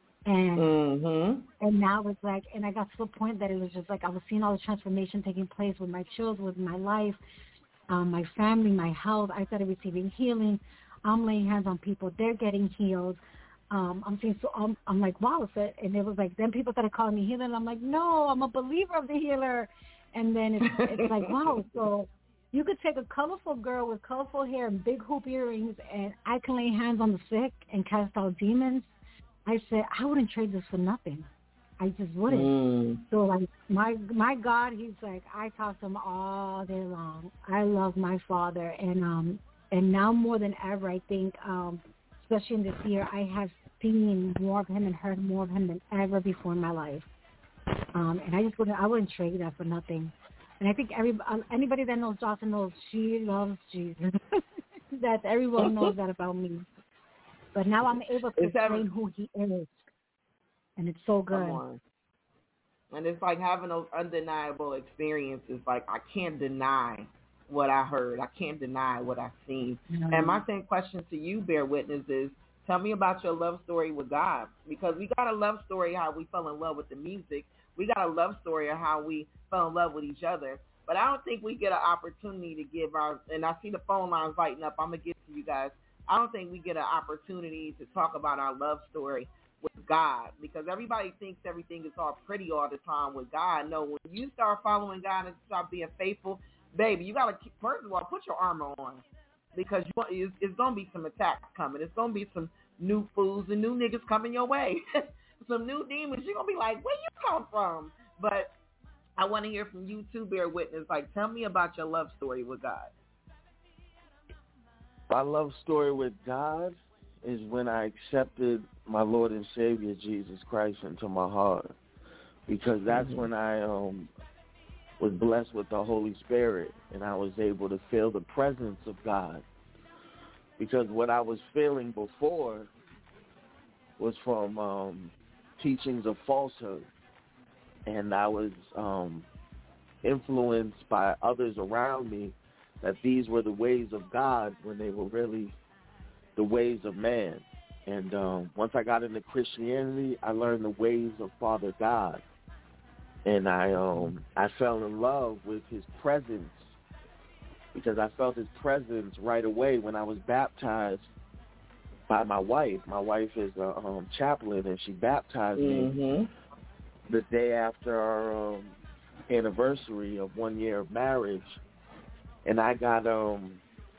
And mm-hmm. and now it's like, and I got to a point that it was just like I was seeing all the transformation taking place with my children, with my life, um, my family, my health. I started receiving healing. I'm laying hands on people. They're getting healed. Um, I'm seeing, so I'm, I'm like, wow, it's it. And it was like, then people started calling me healer, and I'm like, no, I'm a believer of the healer. And then it's, it's like, wow, so you could take a colorful girl with colorful hair and big hoop earrings, and I can lay hands on the sick and cast out demons. I said, I wouldn't trade this for nothing. I just wouldn't. Mm. So, like, my my God, he's like, I talk to him all day long. I love my Father. And um, and now more than ever, I think, um, especially in this year, I have seen more of him and heard more of him than ever before in my life. Um, and I just wouldn't, I wouldn't trade that for nothing. And I think every uh, anybody that knows Jocelyn knows she loves Jesus. That everyone knows that about me. But now I'm able to explain who he is, and it's so good. And it's like having those undeniable experiences. Like, I can't deny what I heard. I can't deny what I've seen. Mm-hmm. And my same question to you, Bear Witness, is tell me about your love story with God. Because we got a love story how we fell in love with the music. We got a love story of how we fell in love with each other. But I don't think we get an opportunity to give our, and I see the phone lines lighting up. I'm going to get to you guys. I don't think we get an opportunity to talk about our love story with God, because everybody thinks everything is all pretty all the time with God. No, when you start following God and start being faithful, baby, you got to, first of all, put your armor on, because you, it's, it's going to be some attacks coming. It's going to be some new fools and new niggas coming your way. Some new demons. You're going to be like, where you come from? But I want to hear from you too, Bear Witness. Like, tell me about your love story with God. My love story with God is when I accepted my Lord and Savior, Jesus Christ, into my heart. Because that's mm-hmm. when I um, was blessed with the Holy Spirit, and I was able to feel the presence of God. Because what I was feeling before was from um, teachings of falsehood. And I was um, influenced by others around me that these were the ways of God when they were really the ways of man. And um, once I got into Christianity, I learned the ways of Father God. And I um, I fell in love with his presence, because I felt his presence right away when I was baptized by my wife. My wife is a um, chaplain, and she baptized mm-hmm. me the day after our um, anniversary of one year of marriage. And I got um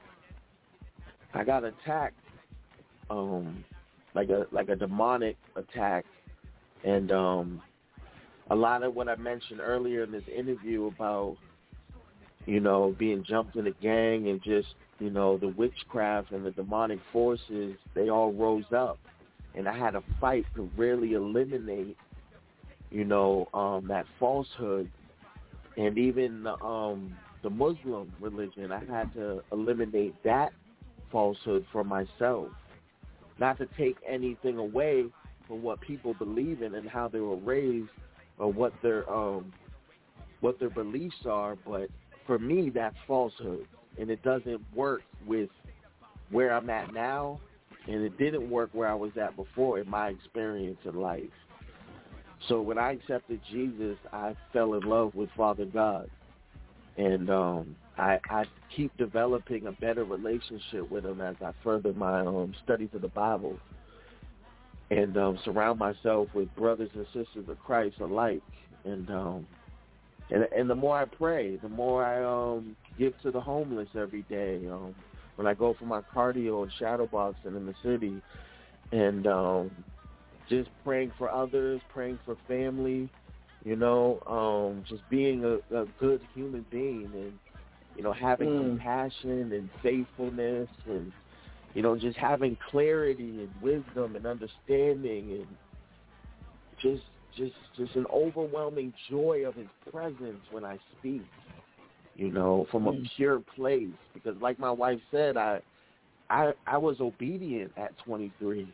I got attacked um like a like a demonic attack, and um a lot of what I mentioned earlier in this interview about, you know, being jumped in a gang and just, you know, the witchcraft and the demonic forces, they all rose up, and I had to fight to really eliminate, you know, um that falsehood. And even um the Muslim religion, I had to eliminate that falsehood from myself. Not to take anything away from what people believe in and how they were raised or what their um what their beliefs are, but for me that's falsehood, and it doesn't work with where I'm at now, and it didn't work where I was at before in my experience in life. So when I accepted Jesus, I fell in love with Father God, and um I, I keep developing a better relationship with him as I further my um, studies of the Bible, and um, surround myself with brothers and sisters of Christ alike. And um, and, and the more I pray, the more I um, give to the homeless every day. Um, when I go for my cardio and shadowboxing in the city, and um, just praying for others, praying for family, you know, um, just being a, a good human being, and you know, having mm. compassion and faithfulness, and, you know, just having clarity and wisdom and understanding, and just just just an overwhelming joy of his presence when I speak, you know, from mm. a pure place. Because like my wife said, I, I I was obedient at twenty-three.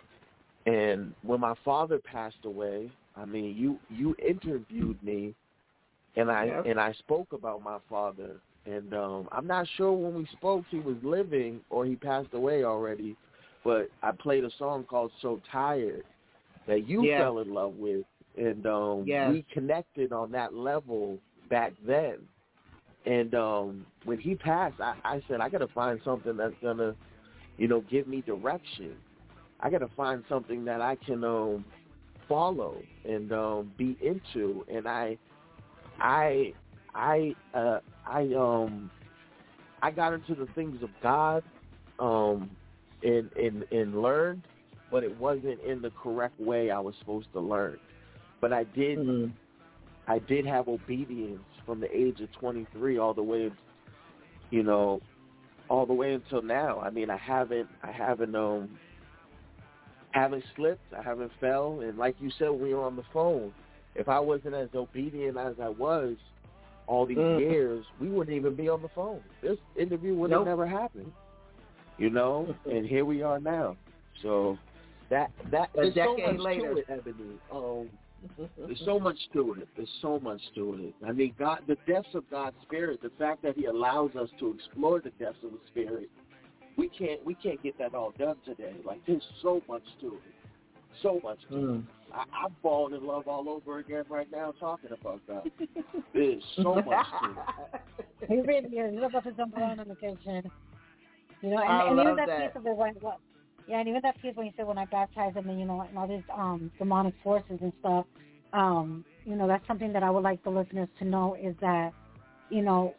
And when my father passed away, I mean, you, you interviewed me, and I yep. and I spoke about my father. And um, I'm not sure when we spoke he was living or he passed away already, but I played a song called So Tired that you yeah. fell in love with, and um, yes. we connected on that level back then. And um, when he passed, I, I said, I got to find something that's going to, you know, give me direction. I got to find something that I can um, follow and um, be into. And I, I, I, uh, I, um, I got into the things of God, um, and, and, and learned, but it wasn't in the correct way I was supposed to learn. But I did, mm-hmm. I did have obedience from the age of twenty-three all the way, you know, all the way until now. I mean, I haven't, I haven't, um, haven't slipped, I haven't fell, and like you said when we were on the phone, if I wasn't as obedient as I was all these mm. years, we wouldn't even be on the phone. This interview would have nope. never happened, you know. And here we are now. So that that a there's so decade much later. to it, Ebony. Um, there's so much to it. There's so much to it. I mean, God, the depths of God's Spirit, the fact that He allows us to explore the depths of the Spirit, we can't we can't get that all done today. Like, there's so much to it. So much to mm. it. I, I'm falling in love all over again right now talking about that. There's so much to it. He really is. He's about to jump around in the kitchen. You know, and, I and love even that, that piece of it when, what, yeah, and even that piece when you said when I baptized him and, you know, and all these um, demonic forces and stuff, um, you know, that's something that I would like the listeners to know is that, you know,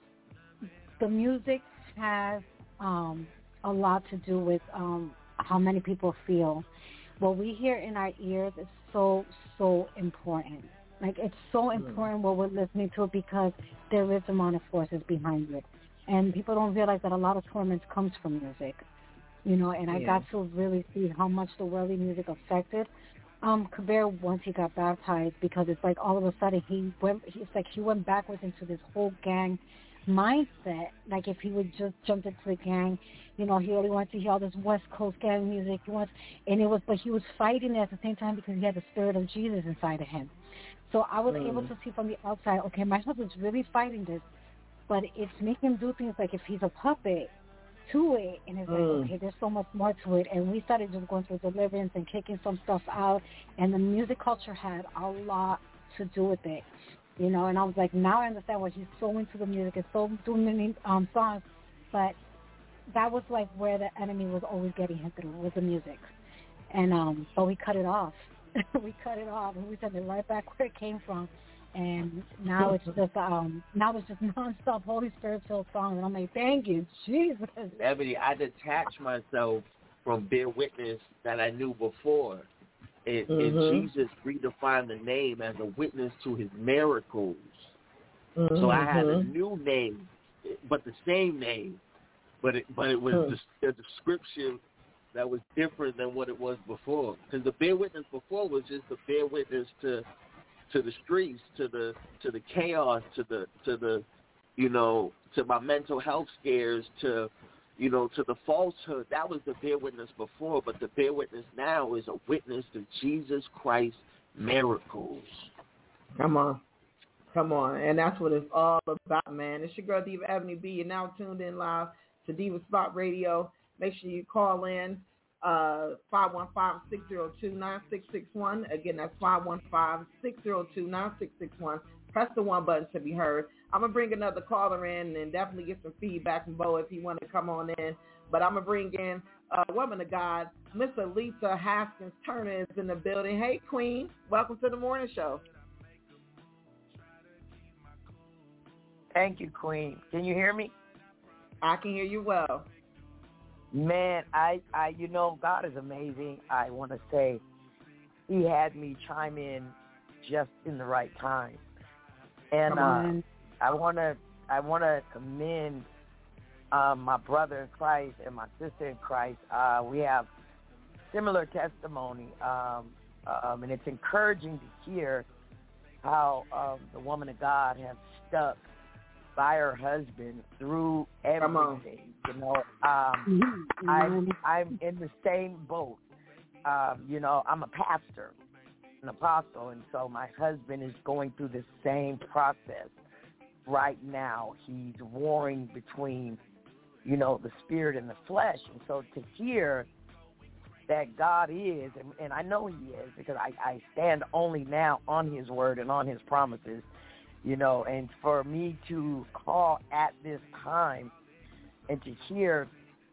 the music has um, a lot to do with um, how many people feel. What we hear in our ears is so, so important. Like, it's so important what we're listening to because there is demonic forces behind it. And people don't realize that a lot of torment comes from music. You know, and I yeah. got to really see how much the worldly music affected um, Kabir once he got baptized, because it's like all of a sudden he went, it's like he went backwards into this whole gang mindset. Like, if he would just jump into the gang, you know, he only wanted to hear all this West Coast gang music. He wants, and it was, but he was fighting it at the same time because he had the spirit of Jesus inside of him. So I was mm. able to see from the outside, okay, my husband's really fighting this, but it's making him do things like if he's a puppet to it, and it's mm. like, okay, there's so much more to it. And we started just going through deliverance and kicking some stuff out, and the music culture had a lot to do with it. You know, and I was like, now I understand why he's so into the music and so doing many um, songs, but that was like where the enemy was always getting him through, was the music. And um, but we cut it off. we cut it off, and we sent it right back where it came from. And now it's just um, now it's just nonstop Holy Spirit-filled songs, and I'm like, thank you, Jesus. Ebony, I detached myself from Bear Witness that I knew before. And, mm-hmm. and Jesus redefined the name as a witness to his miracles. Mm-hmm. So I had a new name, but the same name, but it but it was mm-hmm. a description that was different than what it was before. Because the bear witness before was just the bear witness to to the streets, to the to the chaos, to the to the you know to my mental health scares, to you know, to the falsehood. That was the bear witness before, but the bear witness now is a witness to Jesus Christ's miracles. Come on. Come on. And that's what it's all about, man. It's your girl, Diva Ebony B. You're now tuned in live to Diva Spot Radio. Make sure you call in uh, five one five, six zero two, nine six six one. Again, that's five one five, six zero two, nine six six one. Press the one button to be heard. I'm going to bring another caller in and definitely get some feedback from Bo if he want to come on in. But I'm going to bring in a woman of God, Miss Alita Haskins Turner is in the building. Hey, Queen. Welcome to the morning show. Thank you, Queen. Can you hear me? I can hear you well. Man, I, I, you know, God is amazing. I want to say he had me chime in just in the right time. And uh, I want to, I want to commend um, my brother in Christ and my sister in Christ. Uh, we have similar testimony, um, um, and it's encouraging to hear how um, the woman of God has stuck by her husband through everything. You know, um, I'm I'm in the same boat. Um, you know, I'm a pastor, an apostle, and so my husband is going through the same process right now. He's warring between, you know, the spirit and the flesh, and so to hear that God is, and, and I know he is because I, I stand only now on his word and on his promises. You know, and for me to call at this time and to hear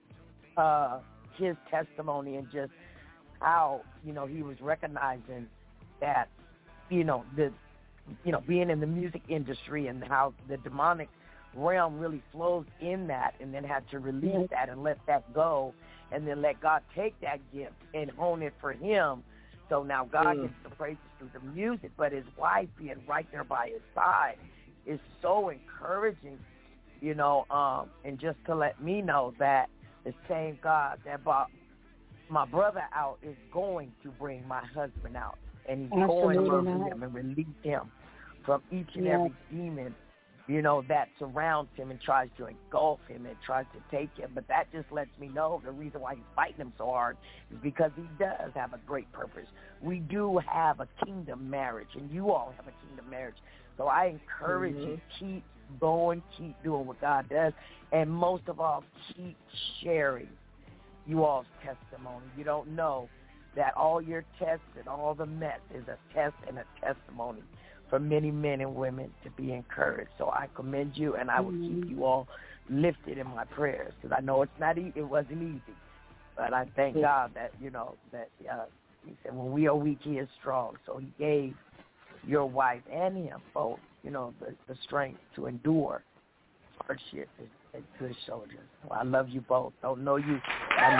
uh, his testimony and just how, you know, he was recognizing that, you know, the, you know, being in the music industry and how the demonic realm really flows in that, and then had to release that and let that go, and then let God take that gift and hone it for him. So now God mm. gets the praises through the music, but his wife being right there by his side is so encouraging, you know, um, and just to let me know that the same God that brought my brother out is going to bring my husband out, and he's Absolutely going to move him and release him from each and yeah. every demon, you know, that surrounds him and tries to engulf him and tries to take him. But that just lets me know the reason why he's fighting him so hard is because he does have a great purpose. We do have a kingdom marriage, and you all have a kingdom marriage. So I encourage mm-hmm. you, keep going, keep doing what God does, and most of all, keep sharing you all's testimony. You don't know that all your tests and all the mess is a test and a testimony for many men and women to be encouraged. So I commend you, and I will mm-hmm. keep you all lifted in my prayers, because I know it's not e- it wasn't easy, but I thank mm-hmm. God that, you know, that uh, he said when we are weak, he is strong. So he gave your wife and him both, you know, the, the strength to endure hardship and, and good soldiers. So I love you both. Don't know you, I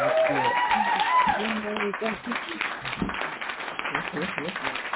know you in the spirit.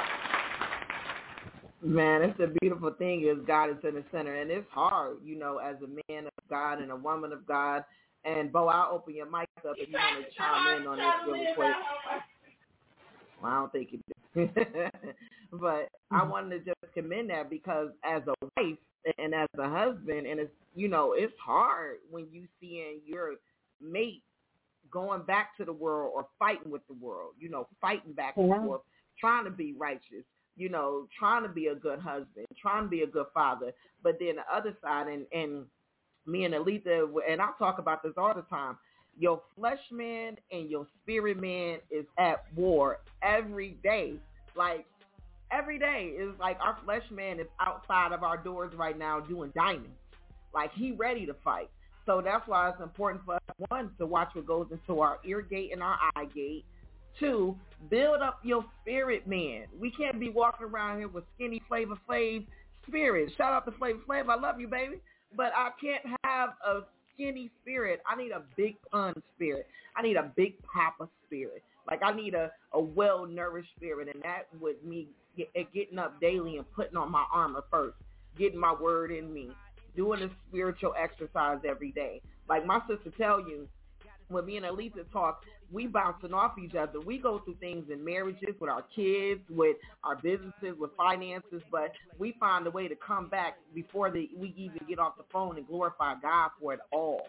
Man, it's a beautiful thing is God is in the center, and it's hard, you know, as a man of God and a woman of God. And Bo, I'll open your mic up if you want to chime in on this really quick. Well, I don't think you do. But I wanted to just commend that, because as a wife and as a husband, and it's, you know, it's hard when you seeing your mate going back to the world or fighting with the world, you know, fighting back and yeah. forth, trying to be righteous, you know, trying to be a good husband, trying to be a good father. But then the other side, and, and me and Alita, and I talk about this all the time, your flesh man and your spirit man is at war every day. Like, every day is like our flesh man is outside of our doors right now doing diamonds. Like, he ready to fight. So that's why it's important for us, one, to watch what goes into our ear gate and our eye gate. Two, build up your spirit man. We can't be walking around here with skinny Flavor Flav spirit. Shout out to Flavor Flav. I love you, baby. But I can't have a skinny spirit. I need a big pun spirit. I need a big papa spirit. Like, I need a, a well-nourished spirit, and that with me get, getting up daily and putting on my armor first, getting my word in me, doing a spiritual exercise every day. Like my sister tell you, when me and Alita talk, we bouncing off each other. We go through things in marriages, with our kids, with our businesses, with finances, but we find a way to come back before the, we even get off the phone and glorify God for it all.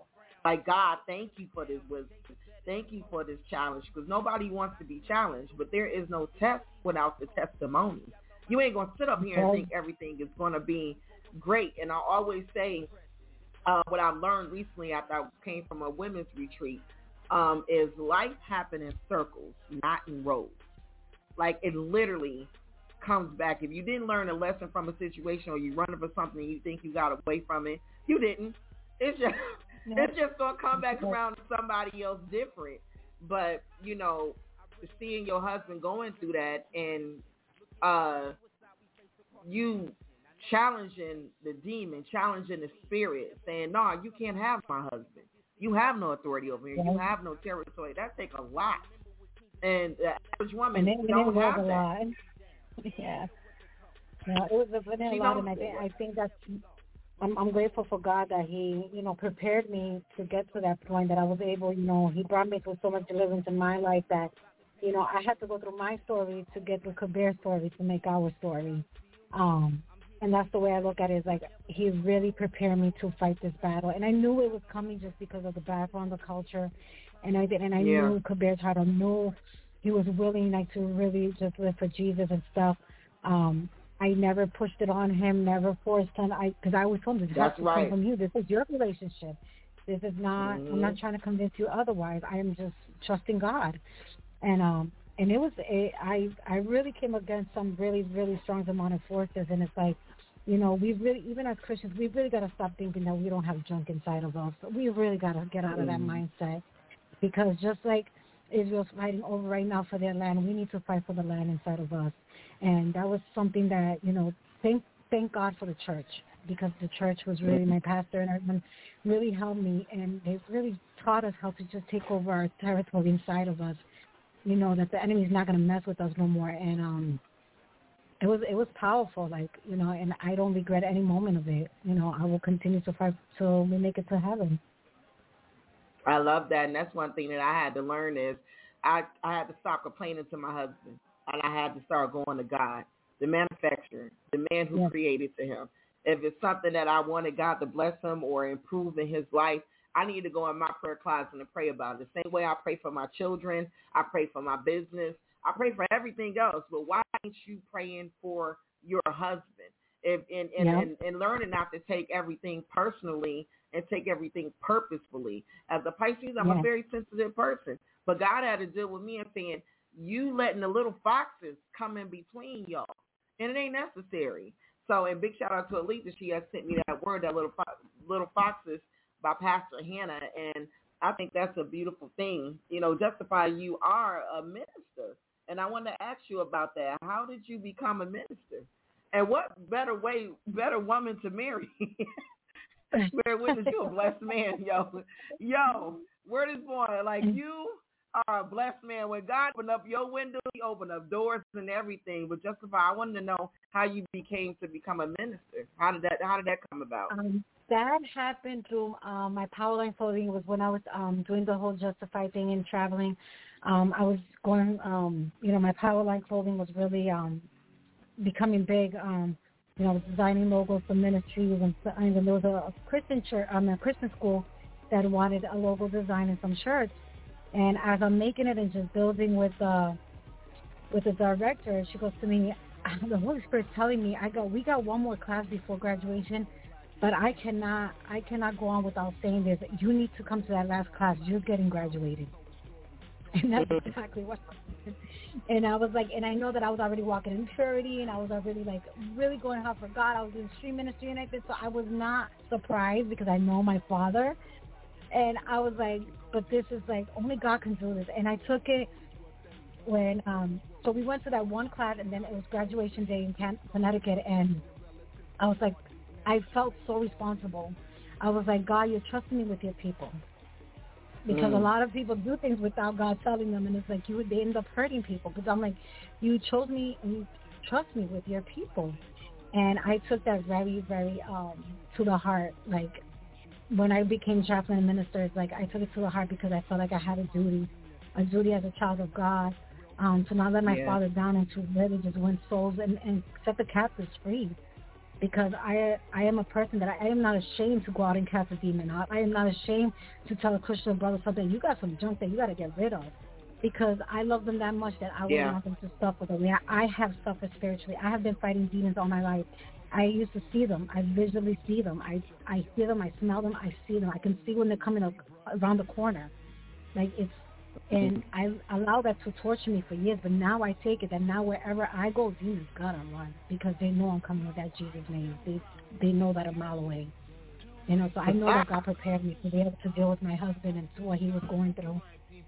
Like, God, thank you for this wisdom. Thank you for this challenge, because nobody wants to be challenged, but there is no test without the testimony. You ain't going to sit up here and think everything is going to be great. And I always say uh, what I've learned recently after I came from a women's retreat um, is life happen in circles, not in rows. Like, it literally comes back. If you didn't learn a lesson from a situation, or you running for something and you think you got away from it, you didn't. It's just... It's just going to come back around to somebody else different. But, you know, seeing your husband going through that and uh, you challenging the demon, challenging the spirit, saying, no, you can't have my husband. You have no authority over here. You have no territory. That takes a lot. And the average woman and it, don't and it have was a that. lot. Yeah. No, it was a, it was a lot, and I think, I think that's... I'm, I'm grateful for God that he, you know, prepared me to get to that point, that I was able, you know, he brought me through so much deliverance in my life that, you know, I had to go through my story to get the Kabir story to make our story. Um, and that's the way I look at it, is like he really prepared me to fight this battle. And I knew it was coming just because of the background, the culture. And I did, and I yeah. knew Kabir's heart. I knew he was willing, like, to really just live for Jesus and stuff. Um, I never pushed it on him, never forced him. I because I always told him, this has to come from you. This is your relationship. This is not. Mm-hmm. I'm not trying to convince you otherwise. I am just trusting God, and um and it was a, I I really came against some really really strong demonic forces, and it's like, you know, we really, even as Christians, we really got to stop thinking that we don't have junk inside of us. We really got to get out of that mm-hmm. mindset, because just like Israel's fighting over right now for their land, we need to fight for the land inside of us. And that was something that, you know, thank thank God for the church, because the church was really, my pastor and everyone really helped me, and they really taught us how to just take over our territory inside of us, you know, that the enemy's not going to mess with us no more. And um, it was it was powerful, like, you know, and I don't regret any moment of it. You know, I will continue to fight till we make it to heaven. I love that, and that's one thing that I had to learn is I, I had to stop complaining to my husband. And I had to start going to God, the manufacturer, the man who yeah. created to him. If it's something that I wanted God to bless him or improve in his life, I need to go in my prayer closet and pray about it. The same way I pray for my children, I pray for my business, I pray for everything else. But why aren't you praying for your husband? If, and, and, yeah. and, and learning not to take everything personally and take everything purposefully. As a Pisces, I'm yeah. a very sensitive person. But God had to deal with me and saying, you letting the little foxes come in between y'all, and it ain't necessary. So, and big shout out to Alita. She has sent me that word, that little fo- little foxes by Pastor Hannah, and I think that's a beautiful thing. You know, Justify, you are a minister, and I want to ask you about that. How did you become a minister, and what better way, better woman to marry? Mary Witness, you a blessed man, yo, yo. Word is born, like you. Are a blessed man. When God opened up your window, he opened up doors and everything. But Justify, I wanted to know how you became to become a minister. How did that How did that come about? Um, that happened through um, my Powerline Clothing. Was when I was um, doing the whole Justify thing and traveling. Um, I was going, um, you know, my Powerline Clothing was really um, becoming big. Um, you know, I was designing logos for ministries, and, and there was a Christian church, um, a Christian school that wanted a logo design and some shirts. And as I'm making it and just building with uh, with the director, she goes to me, the Holy Spirit's telling me, I go, we got one more class before graduation, but I cannot, I cannot go on without saying this. You need to come to that last class. You're getting graduated. And that's exactly what happened. And I was like, and I know that I was already walking in purity, and I was already like really going hard for God. I was doing street ministry and everything, so I was not surprised because I know my father. And I was like, but this is like, only God can do this. And I took it when, um, so we went to that one class, and then it was graduation day in Can- Connecticut. And I was like, I felt so responsible. I was like, God, you're trusting me with your people. Because mm. a lot of people do things without God telling them. And it's like, you would, they end up hurting people. But I'm like, you chose me and you trust me with your people. And I took that very, very um, to the heart. Like, when I became chaplain and minister, it's like I took it to the heart because I felt like I had a duty, a duty as a child of God, um, to not let my yeah. father down and to really just win souls and, and set the captives free. because I I am a person that I, I am not ashamed to go out and cast a demon out. I am not ashamed to tell a Christian brother something. You got some junk that you got to get rid of, because I love them that much that I wouldn't Yeah. want them to suffer the way I, I have suffered spiritually. I have been fighting demons all my life. I used to see them. I visually see them. I I hear them. I smell them. I see them. I can see when they're coming up around the corner. Like it's, and I allow that to torture me for years. But now I take it that now wherever I go, demons gotta run, because they know I'm coming with that Jesus name. They they know that a mile away. You know, so I know that God prepared me to be able to deal with my husband and to what he was going through.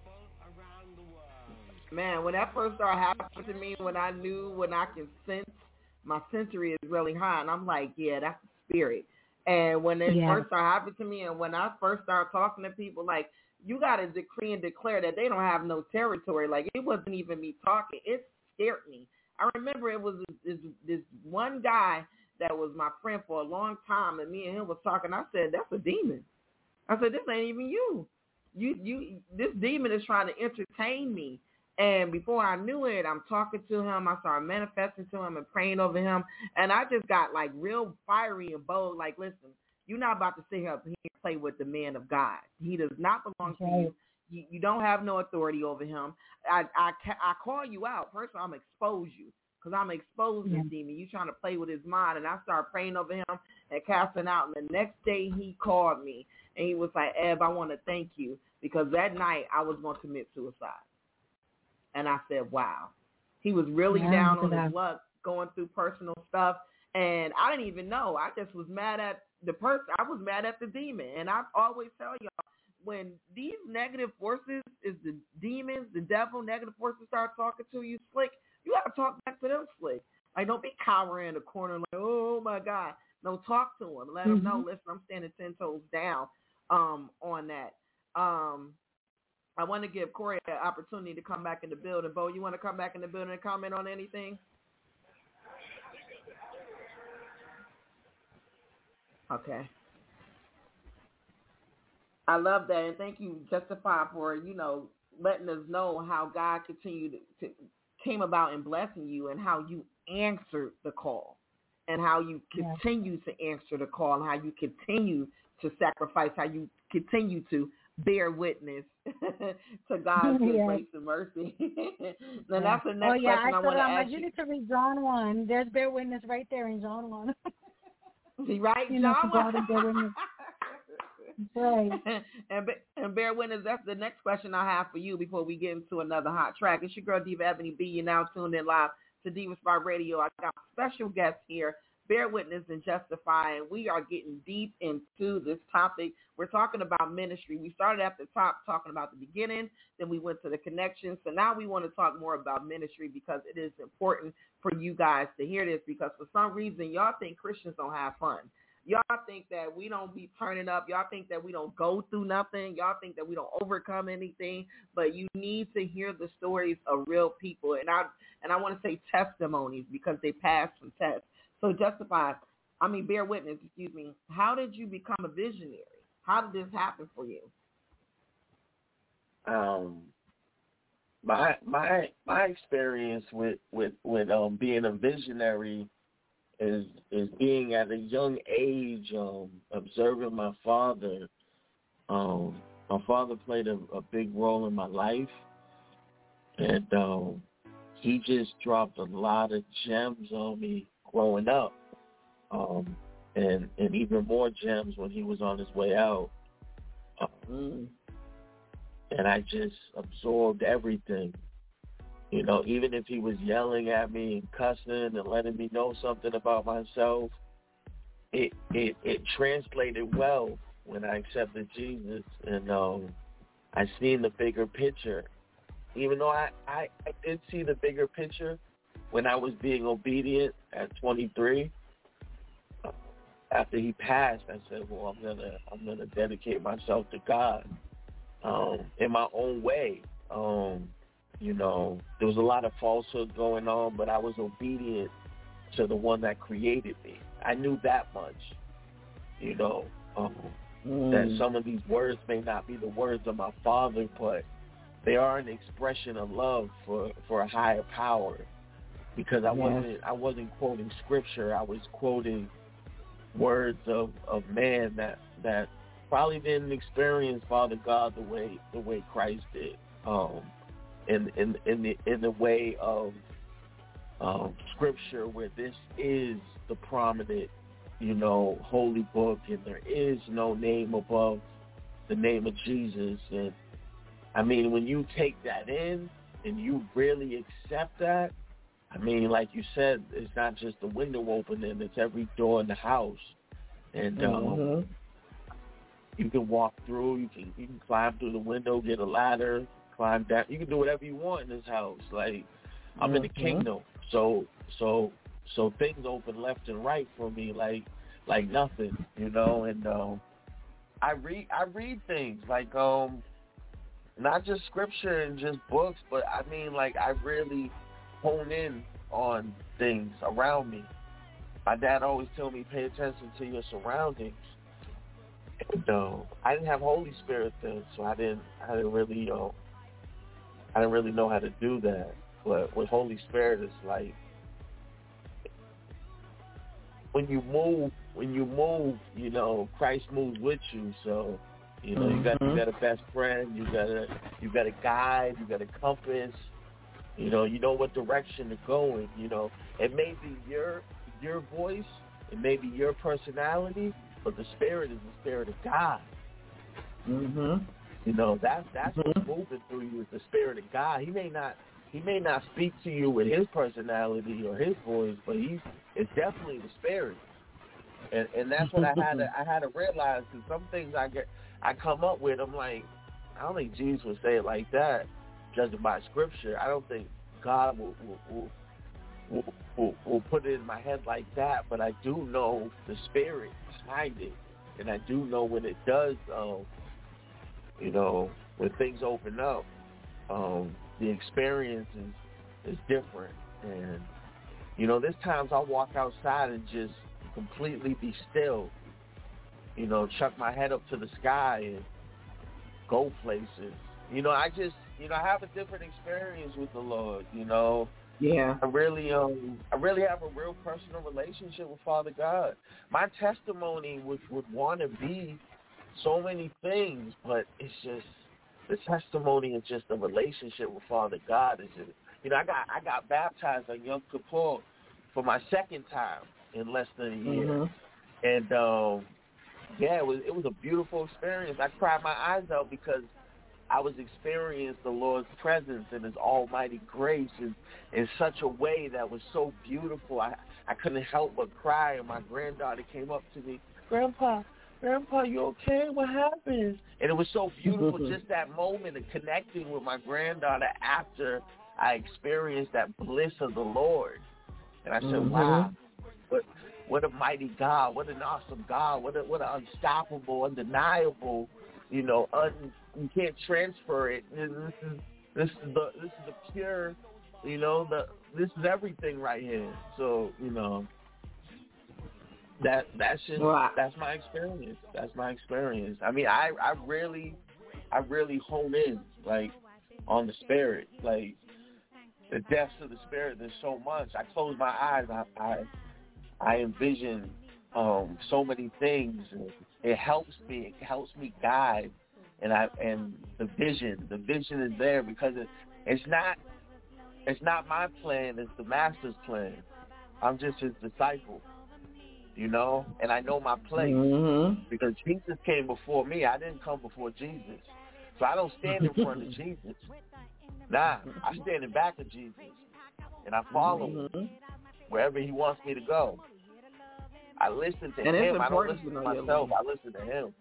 Man, when that first started happening to me, when I knew, when I can sense, my sensory is really high, and I'm like, yeah, that's the spirit. And when it Yeah. first started happening to me, and when I first started talking to people, like, you got to decree and declare that they don't have no territory. Like, it wasn't even me talking. It scared me. I remember it was this, this one guy that was my friend for a long time, and me and him was talking. I said, that's a demon. I said, this ain't even you. You, you, this demon is trying to entertain me. And before I knew it, I'm talking to him. I started manifesting to him and praying over him. And I just got like real fiery and bold. Like, listen, you're not about to sit here and play with the man of God. He does not belong Okay. to you. you. You don't have no authority over him. I I, I call you out. First of all, I'm expose you, because I'm exposing Yeah. this demon. You trying to play with his mind. And I started praying over him and casting out. And the next day he called me and he was like, Ev, I want to thank you, because that night I was going to commit suicide. And I said, wow. He was really Yeah, down look on at his that. luck, going through personal stuff. And I didn't even know. I just was mad at the person. I was mad at the demon. And I always tell y'all, when these negative forces is the demons, the devil, negative forces start talking to you slick, you got to talk back to them slick. Like, don't be cowering in the corner like, oh, my God. No, talk to them. Let them know, Mhm. listen, I'm standing ten toes down um, on that. Um I want to give Corey an opportunity to come back in the building. Bo, you want to come back in the building and comment on anything? Okay. I love that, and thank you, Justify, for, you know, letting us know how God continued to, to came about in blessing you, and how you answered the call, and how you Yeah. continue to answer the call, and how you continue to sacrifice, how you continue to bear witness to God's good Yeah. grace and mercy. Now Yeah. that's the next oh, yeah, question I, I want to um, ask you you. need to read John one. There's bear witness right there in John one. See, right, You know, John? to God and bear witness. That's right. and, be- and bear witness, that's the next question I have for you before we get into another hot track. It's your girl, Diva Ebony B. You're now tuned in live to Diva Spot Radio. I got special guests here, Bear Witness and Justify, and we are getting deep into this topic. We're talking about ministry. We started at the top talking about the beginning, then we went to the connections. So now we want to talk more about ministry, because it is important for you guys to hear this, because for some reason y'all think Christians don't have fun. Y'all think that we don't be turning up. Y'all think that we don't go through nothing. Y'all think that we don't overcome anything. But you need to hear the stories of real people. And I and I want to say testimonies, because they passed some tests. So Justify, I mean, Bear Witness, excuse me. How did you become a visionary? How did this happen for you? Um, my my my experience with with with um being a visionary is is being at a young age, um, observing my father. Um, my father played a, a big role in my life, and um, he just dropped a lot of gems on me growing up, um, and and even more gems when he was on his way out. Um, Mm. and I just absorbed everything. You know, even if he was yelling at me and cussing and letting me know something about myself, it it, it translated well when I accepted Jesus, and um, I seen the bigger picture. Even though I, I, I did see the bigger picture when I was being obedient at twenty-three, uh, after he passed, I said, well, I'm gonna I'm gonna dedicate myself to God um, in my own way. Um, You know, there was a lot of falsehood going on, but I was obedient to the one that created me. I knew that much, you know, um, mm. that some of these words may not be the words of my father, but they are an expression of love for, for a higher power. Because I yes. wasn't I wasn't quoting scripture, I was quoting words of, of man that that probably didn't experience Father God the way the way Christ did. Um, in in in the in the way of um, Scripture, where this is the prominent, you know, holy book, and there is no name above the name of Jesus. And I mean, when you take that in and you really accept that, I mean, like you said, it's not just the window opening; it's every door in the house, and um, mm-hmm. you can walk through. You can you can climb through the window, get a ladder, climb down. You can do whatever you want in this house. Like I'm mm-hmm. in the kingdom, so so so things open left and right for me, like like nothing, you know. And um, I read I read things like um, not just scripture and just books, but I mean, like I really hone in on things around me. My dad always told me, pay attention to your surroundings. And uh, I didn't have Holy Spirit then, so I didn't, I didn't really, uh, I didn't really know how to do that. But with Holy Spirit, it's like when you move, when you move, you know, Christ moves with you. So, you know, mm-hmm. you got you got a best friend, you got a you got a guide, you got a compass. You know, you know what direction to go in. You know, it may be your your voice, it may be your personality, but the Spirit is the Spirit of God. Mhm. You know, that's that's mm-hmm. what's moving through you is the Spirit of God. He may not he may not speak to you with his personality or his voice, but he it's definitely the Spirit. And and that's what I had to I had to realize, because some things I get I come up with, I'm like, I don't think Jesus would say it like that. Judging by Scripture, I don't think God will will, will will will put it in my head like that. But I do know the Spirit behind it, and I do know when it does, um, you know, when things open up, um, the experience is, is different. And you know, there's times I walk outside and just completely be still. You know, chuck my head up to the sky and go places. You know, I just, you know, I have a different experience with the Lord, you know. Yeah. I really, um, I really have a real personal relationship with Father God. My testimony would, would want to be so many things, but it's just, the testimony is just a relationship with Father God. It's just, you know, I got, I got baptized on Yom Kippur for my second time in less than a year. Mm-hmm. And, um, yeah, it was, it was a beautiful experience. I cried my eyes out because I was experiencing the Lord's presence and His almighty grace in, in such a way that was so beautiful. I, I couldn't help but cry, and my granddaughter came up to me, Grandpa, Grandpa, you okay? What happened? And it was so beautiful, just that moment of connecting with my granddaughter after I experienced that bliss of the Lord. And I said, mm-hmm. wow, what what a mighty God, what an awesome God, what a, what an unstoppable, undeniable, you know, un, you can't transfer it. This is this is the this is the pure, you know, the this is everything right here. So, you know, that that's just wow. that's my experience. That's my experience. I mean, I I really I really hone in like on the Spirit, like the depths of the Spirit. There's so much. I close my eyes. I I, I envision um, so many things. And it helps me. It helps me guide. And I and the vision, the vision is there because it, it's not, it's not my plan. It's the Master's plan. I'm just His disciple, you know. And I know my place mm-hmm. because Jesus came before me. I didn't come before Jesus, so I don't stand in front of Jesus. Nah, I stand in back of Jesus, and I follow mm-hmm. Him wherever He wants me to go. I listen to and Him. I don't listen to myself. I listen to Him.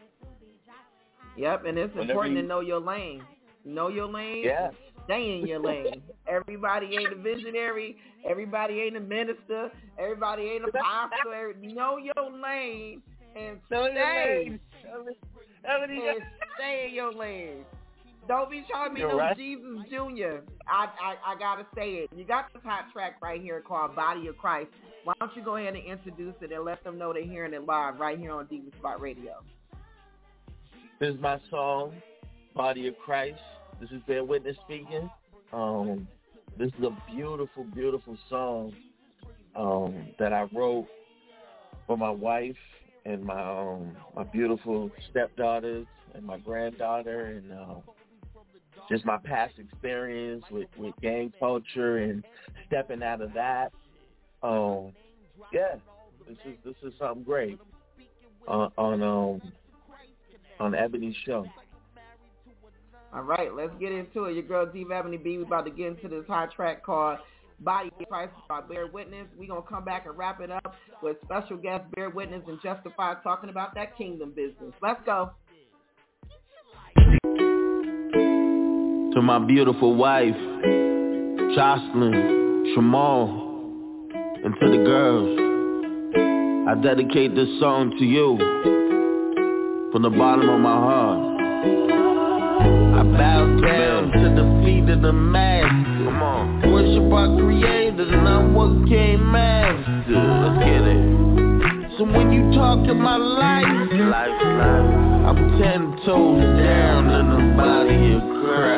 Yep, and it's Whenever important you, to know your lane. Know your lane. Yeah. Stay in your lane. Everybody ain't a visionary. Everybody ain't a minister. Everybody ain't a pastor. Know your lane and know stay. Your lane. And stay in your lane. Don't be trying to be no right. Jesus Junior I, I I gotta say it. You got this hot track right here called "Body of Christ." Why don't you go ahead and introduce it and let them know they're hearing it live right here on Diva Spot Radio. This is my song, Body of Christ. This is Bear Witness speaking. Um, this is a beautiful, beautiful song um, that I wrote for my wife and my um my beautiful stepdaughters and my granddaughter, and uh, just my past experience with, with gang culture and stepping out of that. Um, yeah, this is this is something great uh, on um on Ebony's show. All right, let's get into it. Your girl Diva Ebony B. We about to get into this hot track called By Your Price by Bear Witness. We're going to come back and wrap it up with special guest Bear Witness and Justified talking about that kingdom business. Let's go. To my beautiful wife, Jocelyn, Shamal, and to the girls, I dedicate this song to you from the bottom of my heart. I bow down to the feet of the master. Come on. Worship our creator, not what came master. Let's get it. So when you talk in my life, life, life, I'm ten toes down in the body of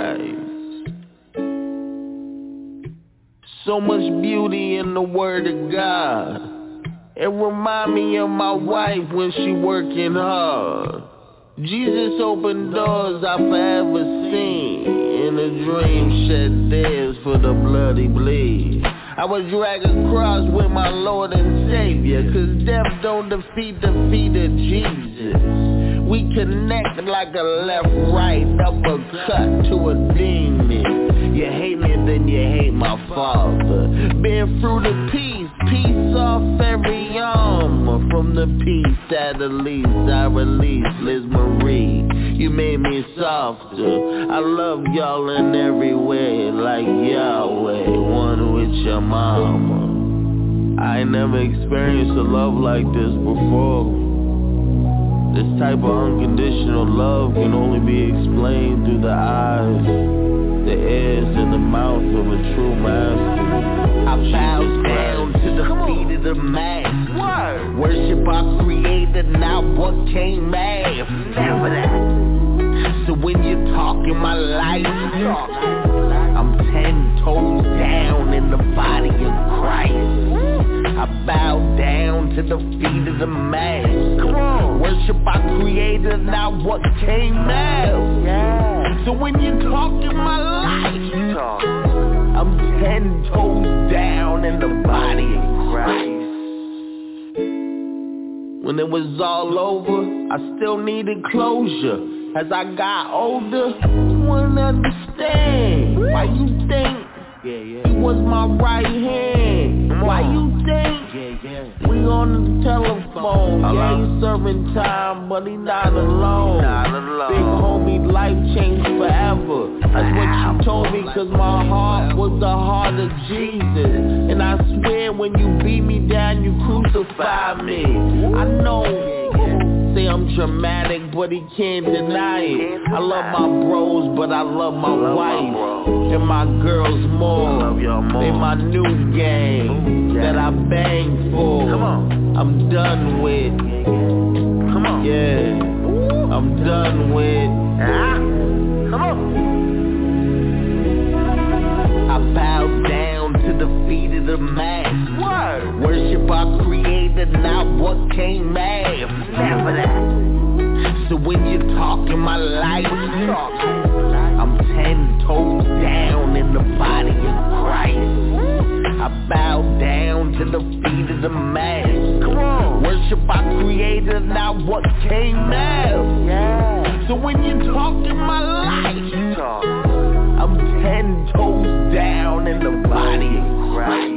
Christ. So much beauty in the word of God. It remind me of my wife when she working hard. Jesus opened doors I forever seen. In a dream shed tears for the bloody bleed. I would drag a cross with my Lord and Savior, cause death don't defeat the feet of Jesus. We connect like a left, right, uppercut to a demon. You hate me, then you hate my Father. Being fruit of peace, peace off every armor. From the peace that at least I release, Liz Marie. You made me softer. I love y'all in every way, like Yahweh, one with your mama. I ain't never experienced a love like this before. This type of unconditional love can only be explained through the eyes, the ears, and the mouth of a true master. I bow down to the feet of the master. Worship our creator, not what came after. Never that. So when you talk in my life, I'm ten toes down in the body of Christ. I bow down to the feet of the man. Come on. Worship our creator, not what came out. Yeah. So when you talk in my life, I'm ten toes down in the body of Christ. When it was all over, I still needed closure. As I got older, I wouldn't understand why you think yeah, yeah. he was my right hand. Why you think yeah, yeah. we on the telephone? Hello? Yeah, he's serving time, but he not alone. Not alone. Big homie, life changed forever. That's what you told me, cause my heart was the heart of Jesus. And I swear when you beat me down, you crucified me. I know. Say I'm dramatic, but he can't deny it. I love my bros, but I love my love wife my and my girls more. more. They my new gang that I bang for. Come on. I'm done with. Come on. Yeah, I'm done with. Ah. Come on. I bow down to the feet of the master. Worship our creator, not what came after. Never that. So when you talk in my life, I'm ten toes down in the body of Christ. I bow down to the feet of the man. Come on. Worship our creator, not what came out. Yeah. So when you talk in my life, I'm ten toes down in the body of Christ.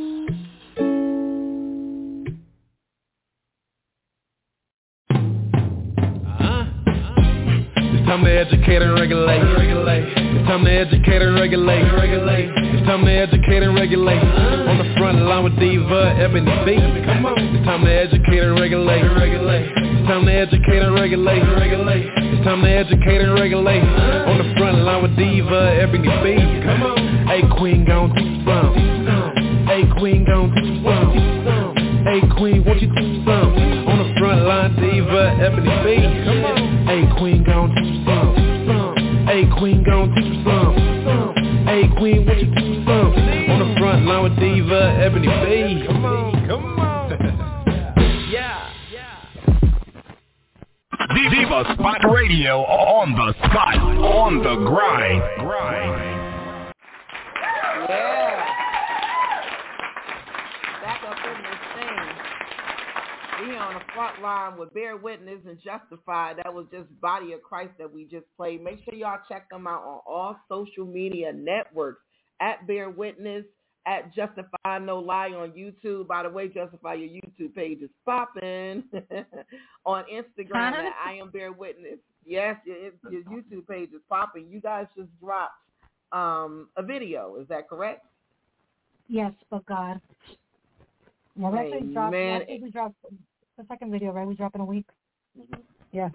It's time to educate and regulate. It's time to educate and regulate. It's time to educate and regulate. On the front line with Diva Ebony B. It's time to educate and regulate. It's time to educate and regulate. It's time to educate and regulate. On the front line with Diva Ebony B. Hey queen, gon' do something. Hey queen, gon' do something. Hey queen, won't you do something? On the front line, Diva Ebony B. Hey queen, gon' do something. Hey queen, gon' do something. Hey queen, won't you do something? On the front line with Diva Ebony B. Come on, come on. Yeah. Radio on the spot, on the grind. Grind. Yeah. Back up in this thing. We on the front line with Bear Witness and Justified. That was just Body of Christ that we just played. Make sure y'all check them out on all social media networks at Bear Witness, at Justify No Lie on YouTube. By the way, Justify, your YouTube page is popping. On Instagram at I Am Bear Witness. Yes, your, your YouTube page is popping. You guys just dropped um, a video. Is that correct? Yes, but God. Yeah, we actually dropped, man. actually we dropped the second video, right? We drop in a week. Mm-hmm. Yeah.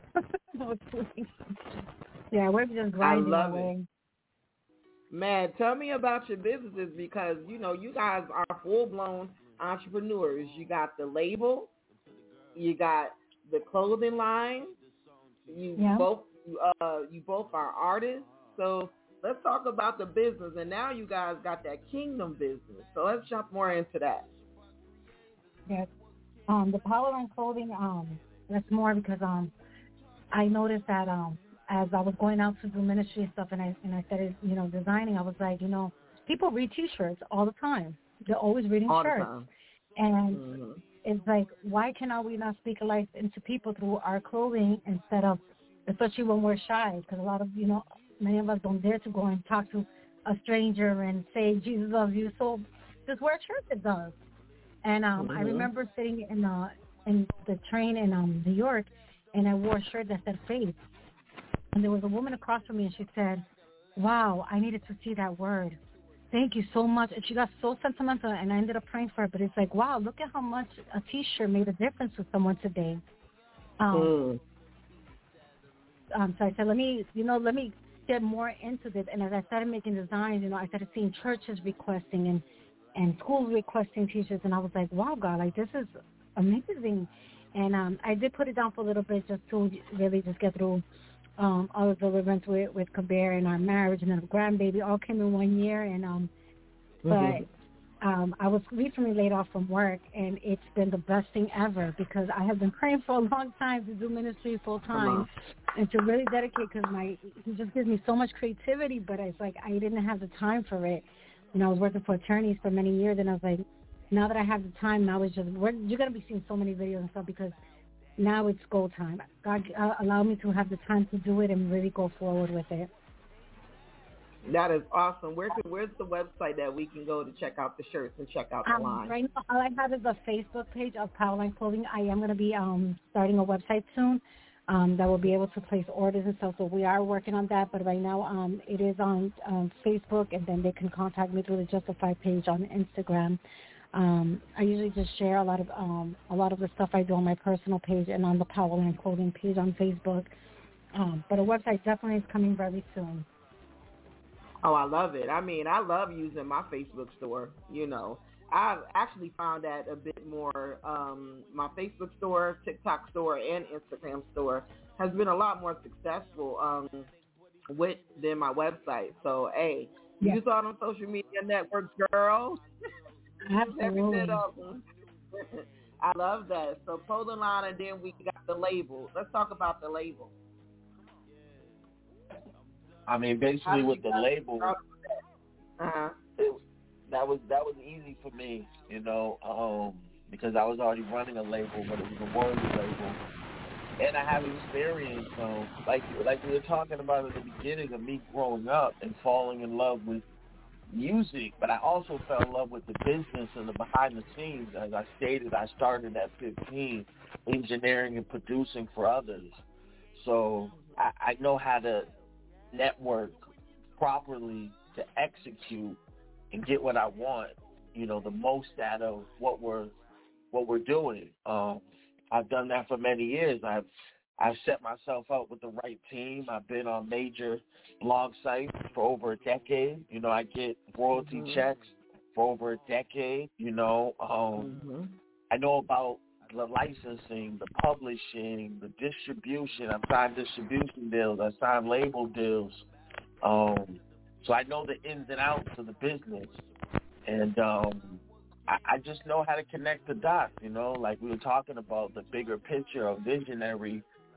Yeah, we're just grinding I love away. it. Man, tell me about your businesses because, you know, you guys are full-blown entrepreneurs. You got the label. You got the clothing line. You yeah. both uh, you both are artists. So let's talk about the business. And now you guys got that kingdom business. So let's jump more into that. Yes. Um, the Power Line Clothing, um, that's more because um, I noticed that um, as I was going out to do ministry and stuff, and I and I started, you know, designing, I was like, you know, people read T-shirts all the time. They're always reading all shirts. The time. And mm-hmm. it's like, why cannot we not speak life into people through our clothing instead of, especially when we're shy? Because a lot of, you know, many of us don't dare to go and talk to a stranger and say, Jesus loves you. So just wear a shirt that does. And um, mm-hmm. I remember sitting in the, in the train in um, New York, and I wore a shirt that said faith. And there was a woman across from me, and she said, wow, I needed to see that word. Thank you so much. And she got so sentimental, and I ended up praying for her. But it's like, wow, look at how much a T-shirt made a difference with someone today. Um, mm. um, so I said, let me, you know, let me get more into this. And as I started making designs, you know, I started seeing churches requesting and, and schools requesting T-shirts. And I was like, wow, God, like this is amazing. And um, I did put it down for a little bit just to really just get through um, all of the deliverance with, with Kabir and our marriage and then a grandbaby all came in one year. And um, mm-hmm. but um, I was recently laid off from work, and it's been the best thing ever because I have been praying for a long time to do ministry full time and to really dedicate because my he just gives me so much creativity, but it's like I didn't have the time for it. You know, I was working for attorneys for many years, and I was like, now that I have the time, now it's just, we're, you're going to be seeing so many videos and stuff because now it's go time. God uh, allowed me to have the time to do it and really go forward with it. That is awesome. Where can, where's the website that we can go to check out the shirts and check out the um, line? Right now, all I have is a Facebook page of Power Line Clothing. I am going to be um, starting a website soon um, that will be able to place orders and stuff. So we are working on that. But right now um, it is on um, Facebook, and then they can contact me through the Justified page on Instagram. Um, I usually just share a lot of um, a lot of the stuff I do on my personal page and on the Power Line Clothing page on Facebook. Um, but a website definitely is coming very soon. Oh, I love it. I mean, I love using my Facebook store. You know, I've actually found that a bit more. Um, my Facebook store, TikTok store, and Instagram store has been a lot more successful um, with than my website. So, hey, yeah. Use all them social media networks, girl. Absolutely. I love that. So clothing line, and then we got the label. Let's talk about the label. I mean, basically with the label, uh-huh. it, that was that was easy for me, you know, um, because I was already running a label, but it was a worthy label, and I have experience. Um, like like we were talking about at the beginning of me growing up and falling in love with music, but I also fell in love with the business and the behind the scenes. As I stated, I started at fifteen, engineering and producing for others. So I, I know how to network properly to execute and get what I want, you know, the most out of what we're what we're doing. Um, I've done that for many years. I've I've set myself up with the right team. I've been on major blog sites for over a decade. You know, I get royalty mm-hmm. checks for over a decade. You know, um, mm-hmm. I know about the licensing, the publishing, the distribution. I've signed distribution deals. I signed label deals. Um, so I know the ins and outs of the business. And um, I, I just know how to connect the dots, you know, like we were talking about the bigger picture of visionary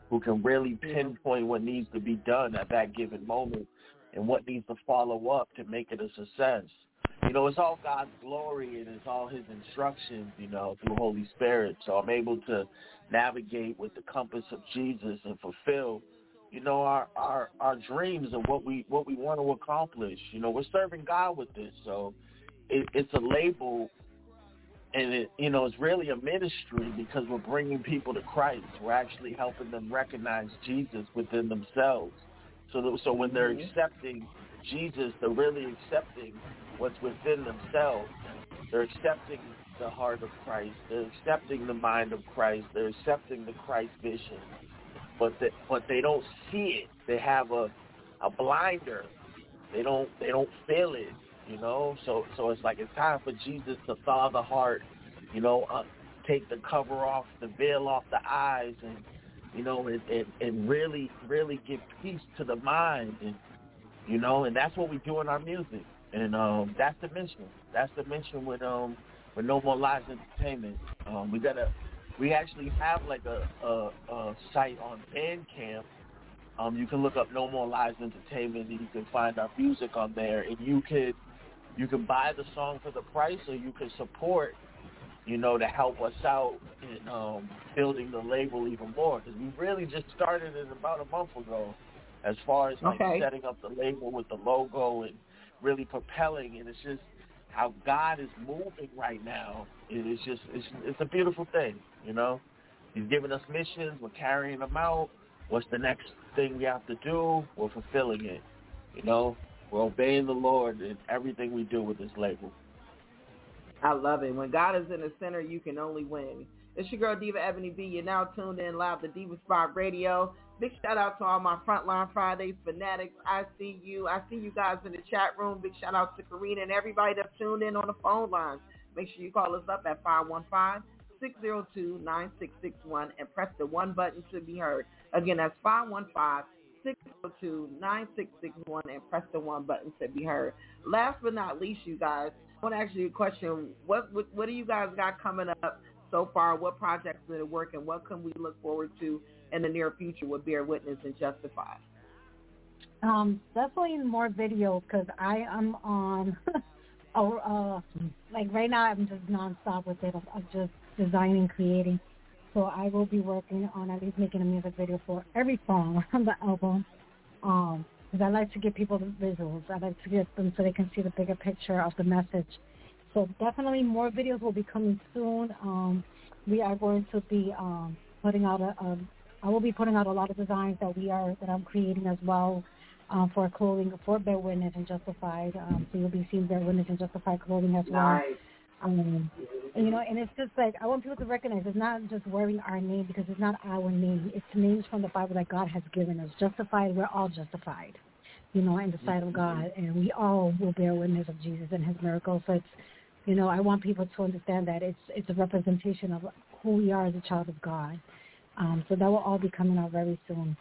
who can really pinpoint what needs to be done at that given moment and what needs to follow up to make it a success. You know, it's all God's glory and it's all his instructions, you know, through Holy Spirit. So I'm able to navigate with the compass of Jesus and fulfill, you know, our, our, our dreams and what we what we want to accomplish. You know, we're serving God with this. So it, it's a label, and, it, you know, it's really a ministry because we're bringing people to Christ. We're actually helping them recognize Jesus within themselves. So, so when they're accepting Jesus, they're really accepting what's within themselves. They're accepting the heart of Christ. They're accepting the mind of Christ. They're accepting the Christ vision. But they, but they don't see it. They have a a blinder. They don't they don't feel it. You know. So so it's like it's time for Jesus to thaw the heart. You know, uh, take the cover off, the veil off the eyes, and you know, and, and, and really really give peace to the mind. And you know, and that's what we do in our music. And um, that's the mission. That's the mission with um with No More Lies Entertainment. Um, we got a we actually have like a, a, a site on Bandcamp. Um, you can look up No More Lies Entertainment and you can find our music on there. And you could you can buy the song for the price, or you can support, you know, to help us out in um, building the label even more. Because we really just started it about a month ago, as far as like okay. setting up the label with the logo and really propelling. And it's just how God is moving right now. It's just it's, it's a beautiful thing, you know. He's giving us missions. We're carrying them out. What's the next thing we have to do? We're fulfilling it, you know. We're obeying the Lord in everything we do with this label. I love it. When God is in the center, you can only win. It's your girl, Diva Ebony B. You're now tuned in live to Diva Spot Radio. Big shout out to all my Frontline Fridays fanatics. I see you. I see you guys in the chat room. Big shout out to Karina and everybody that's tuned in on the phone lines. Make sure you call us up at five one five, six zero two, nine six six one and press the one button to be heard. Again, that's five one five, six zero two, nine six six one and press the one button to be heard. Last but not least, you guys, I want to ask you a question. What, what, what do you guys got coming up so far? What projects are in work, and what can we look forward to in the near future with Bear Witness and Justified? Um, definitely more videos, because I am on, oh, uh, like right now I'm just nonstop with it. I'm, I'm just designing, creating. So I will be working on at least making a music video for every song on the album. Um, because I like to give people the visuals. I like to get them so they can see the bigger picture of the message. So definitely more videos will be coming soon. Um, we are going to be um, putting out a, a I will be putting out a lot of designs that we are that I'm creating as well um, for clothing for Bear Witness and Justified. Um, so you'll be seeing Bear Witness and Justified clothing as well. Nice. Um, and, you know, and it's just like I want people to recognize it's not just wearing our name, because it's not our name. It's names from the Bible that God has given us. Justified, we're all justified, you know, in the sight of God, and we all will bear witness of Jesus and His miracles. So it's, you know, I want people to understand that it's it's a representation of who we are as a child of God. Um, so that will all be coming out very soon.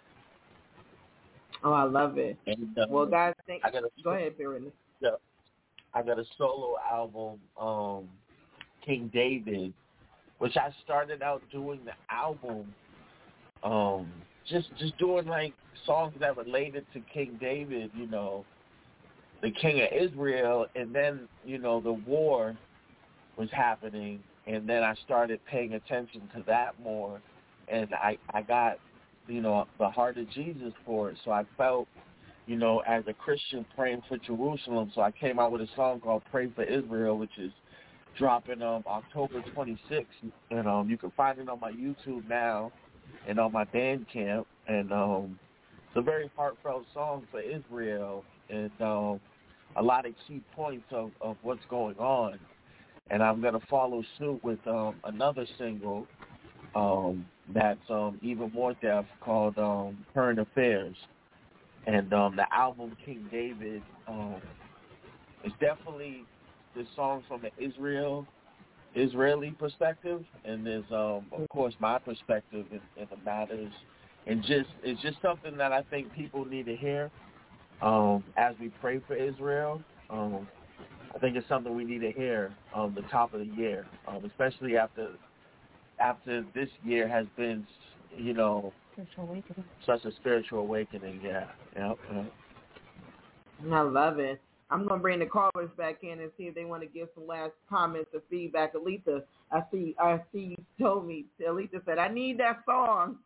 Oh, I love it. And, uh, well, guys, thank I got a, go ahead, Bear Witness. Yeah, I got a solo album, um, King David, which I started out doing the album, um, just just doing like songs that related to King David, you know, the King of Israel, and then, you know, the war was happening, and then I started paying attention to that more, and I, I got, you know, the heart of Jesus for it, so I felt, you know, as a Christian praying for Jerusalem, so I came out with a song called Pray for Israel, which is dropping um, October twenty-sixth, and um, you can find it on my YouTube now and on my Bandcamp, and um, it's a very heartfelt song for Israel, and um, a lot of key points of, of what's going on. And I'm going to follow suit with um, another single um, that's um, even more depth called um, Current Affairs. And um, the album King David um, is definitely the song from the Israel Israeli perspective, and there's um, of course my perspective in, in the matters, and just it's just something that I think people need to hear um, as we pray for Israel. Um, I think it's something we need to hear um, the top of the year, um, especially after after this year has been, you know, Spiritual awakening. Such a spiritual awakening, yeah. Yep, yep. I love it. I'm going to bring the callers back in and see if they want to give some last comments or feedback. Alita, I see I see you told me. Alita said, I need that song.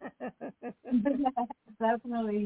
Definitely.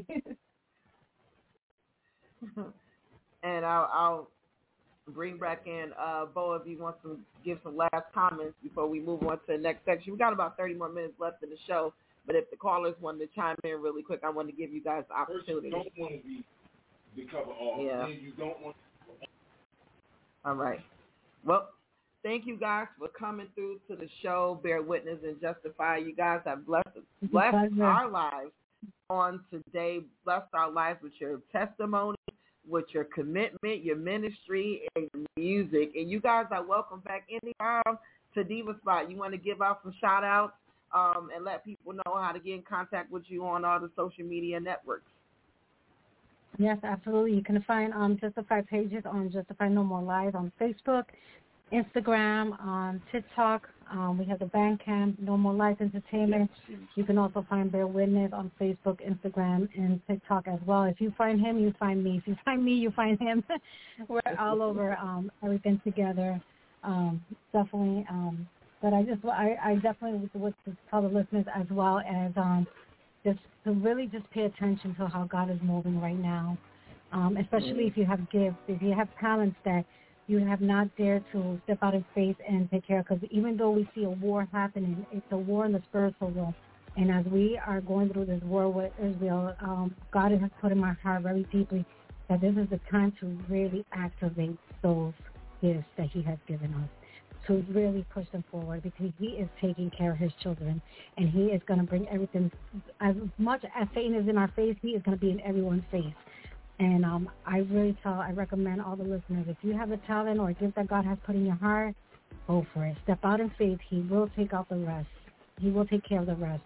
And I'll, I'll bring back in uh, Bo if you want to give some last comments before we move on to the next section. We've got about thirty more minutes left in the show, but if the callers wanted to chime in really quick, I want to give you guys the opportunity. First, you don't want to be to cover all. Yeah. And you don't want to... All right. Well, thank you guys for coming through to the show. Bear witness and justify. You guys have blessed blessed our lives on today. Blessed our lives with your testimony, with your commitment, your ministry, and your music. And you guys are welcome back anytime to Diva Spot. You want to give out some shout outs um, and let people know how to get in contact with you on all the social media networks. Yes, absolutely. You can find um, Justify pages on Justify No More Lies on Facebook, Instagram, on TikTok. Um, we have the Bandcamp, No More Lies Entertainment. You can also find Bear Witness on Facebook, Instagram, and TikTok as well. If you find him, you find me. If you find me, you find him. We're all over um, everything together. Um, definitely. Um, but I just, I, I definitely would tell the listeners as well as um, just to really just pay attention to how God is moving right now, um, especially if you have gifts, if you have talents that you have not dared to step out in faith and take care of. Because even though we see a war happening, it's a war in the spiritual realm. And as we are going through this war with Israel, um, God has put in my heart very deeply that this is the time to really activate those gifts that he has given us, to really push them forward, because he is taking care of his children, and he is going to bring everything. As much as Satan is in our face, he is going to be in everyone's face. And um, I really tell, I recommend all the listeners, if you have a talent or a gift that God has put in your heart, go for it. Step out in faith. He will take out the rest. He will take care of the rest.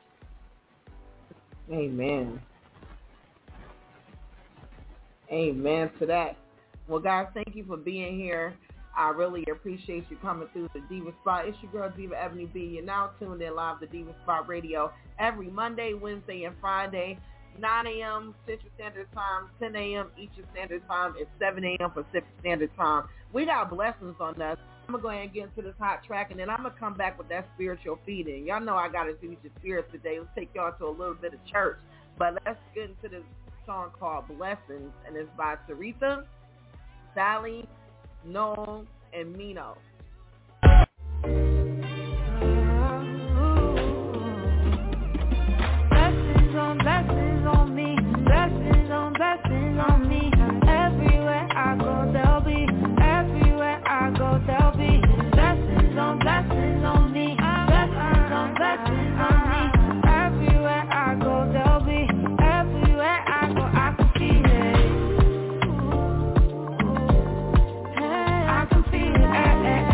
Amen. Amen to that. Well, guys, thank you for being here. I really appreciate you coming through the Diva Spot. It's your girl, Diva Ebony B. You're now tuned in live to Diva Spot Radio every Monday, Wednesday, and Friday, nine a.m. Central Standard Time, ten a.m. Eastern Standard Time, and seven a.m. Pacific Standard Time. We got blessings on us. I'm going to go ahead and get into this hot track, and then I'm going to come back with that spiritual feeding. Y'all know I got to feed your spirit today. Let's take y'all to a little bit of church. But let's get into this song called Blessings, and it's by Teresa, Sally, Noel, and Mino. Blessings on blessings on me, blessings on blessings on me. Everywhere I go, there'll be. Everywhere I go, there'll be. Blessings on blessings on me, blessings on blessings on me. Everywhere I go, there'll be. Everywhere I go, I can feel it. I can feel it.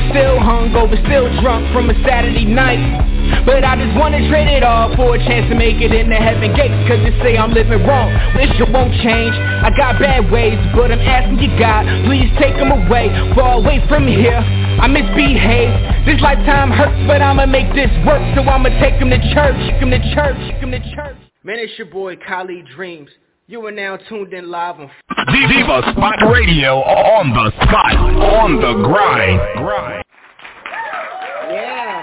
still hungover, still drunk from a Saturday night. But I just wanna trade it all for a chance to make it into heaven gates. Cause they say I'm living wrong, wish it won't change. I got bad ways, but I'm asking you God, please take them away, far away from here. I misbehave, this lifetime hurts, but I'ma make this work. So I'ma take them to church, take them to church, take them to church. Man, it's your boy Khalid Dreams. You are now tuned in live on Diva Spot Radio, on the spot, on the grind. grind. Yeah.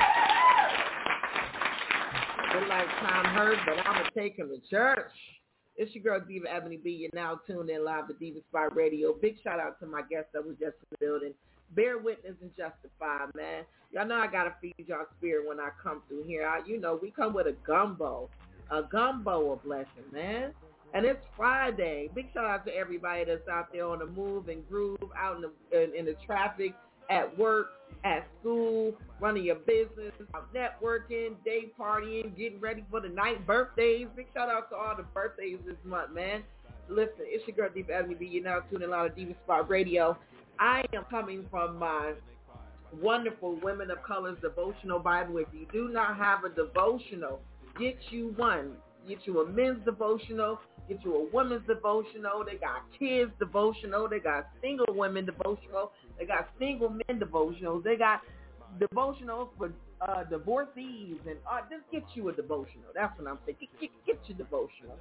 Good lifetime hurt, but I'm going to take him to church. It's your girl, Diva Ebony B. You're now tuned in live to Diva Spot Radio. Big shout out to my guest that was just in the building. Bear Witness and Justified, man. Y'all know I got to feed y'all spirit when I come through here. I, you know, we come with a gumbo. A gumbo of blessing, man. And it's Friday. Big shout out to everybody that's out there on the move and groove, out in the, in, in the traffic, at work, at school, running your business, out networking, day partying, getting ready for the night, birthdays. Big shout out to all the birthdays this month, man. Listen, it's your girl, Diva Ebony B. You're now tuning in a lot of Diva Spot Radio. I am coming from my wonderful Women of Colors devotional Bible. If you do not have a devotional, get you one. Get you a men's devotional. Get you a women's devotional. They got kids devotional. They got single women devotional. They got single men devotionals. They got devotionals for uh, divorcees. And uh, just get you a devotional. That's what I'm saying. Get, get, get your devotional.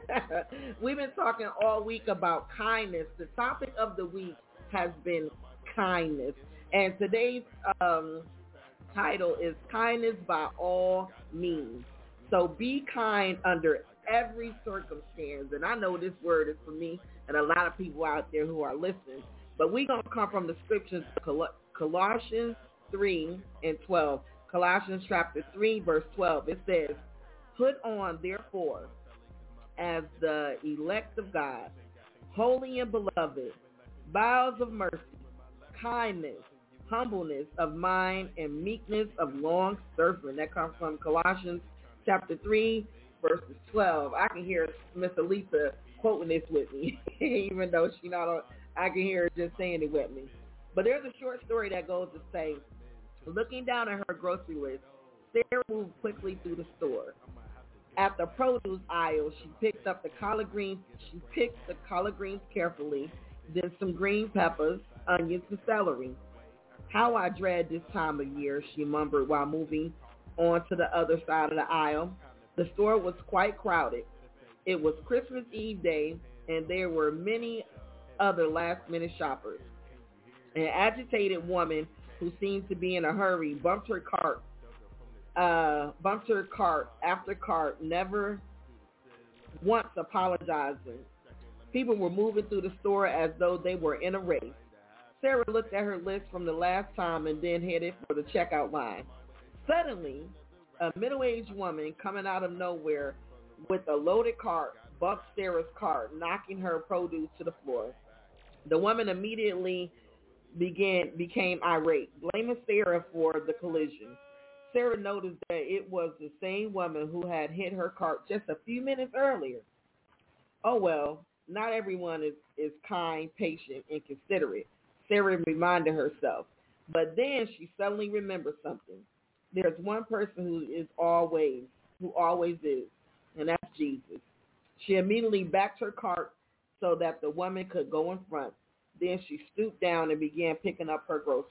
We've been talking all week about kindness. The topic of the week has been kindness. And today's um, title is Kindness by All Means. So be kind under every circumstance. And I know this word is for me and a lot of people out there who are listening. But we're going to come from the scriptures, Col- Colossians three and twelve. Colossians chapter three, verse twelve. It says, put on, therefore, as the elect of God, holy and beloved, bowels of mercy, kindness, humbleness of mind, and meekness of long suffering. That comes from Colossians chapter three, verses twelve. I can hear Miss Alisa quoting this with me, even though she not on. I can hear her just saying it with me. But there's a short story that goes to say, looking down at her grocery list, Sarah moved quickly through the store. At the produce aisle, she picked up the collard greens. She picked the collard greens carefully, then some green peppers, onions, and celery. How I dread this time of year, she mumbled while moving on to the other side of the aisle. The store was quite crowded. It was Christmas Eve day, and there were many other last-minute shoppers. An agitated woman who seemed to be in a hurry bumped her cart, uh, bumped her cart after cart, never once apologizing. People were moving through the store as though they were in a race. Sarah looked at her list from the last time and then headed for the checkout line. Suddenly, a middle-aged woman coming out of nowhere with a loaded cart bumped Sarah's cart, knocking her produce to the floor. The woman immediately began became irate, blaming Sarah for the collision. Sarah noticed that it was the same woman who had hit her cart just a few minutes earlier. Oh, well, not everyone is, is kind, patient, and considerate, Sarah reminded herself. But then she suddenly remembered something. There's one person who is always, who always is, and that's Jesus. She immediately backed her cart so that the woman could go in front. Then she stooped down and began picking up her groceries.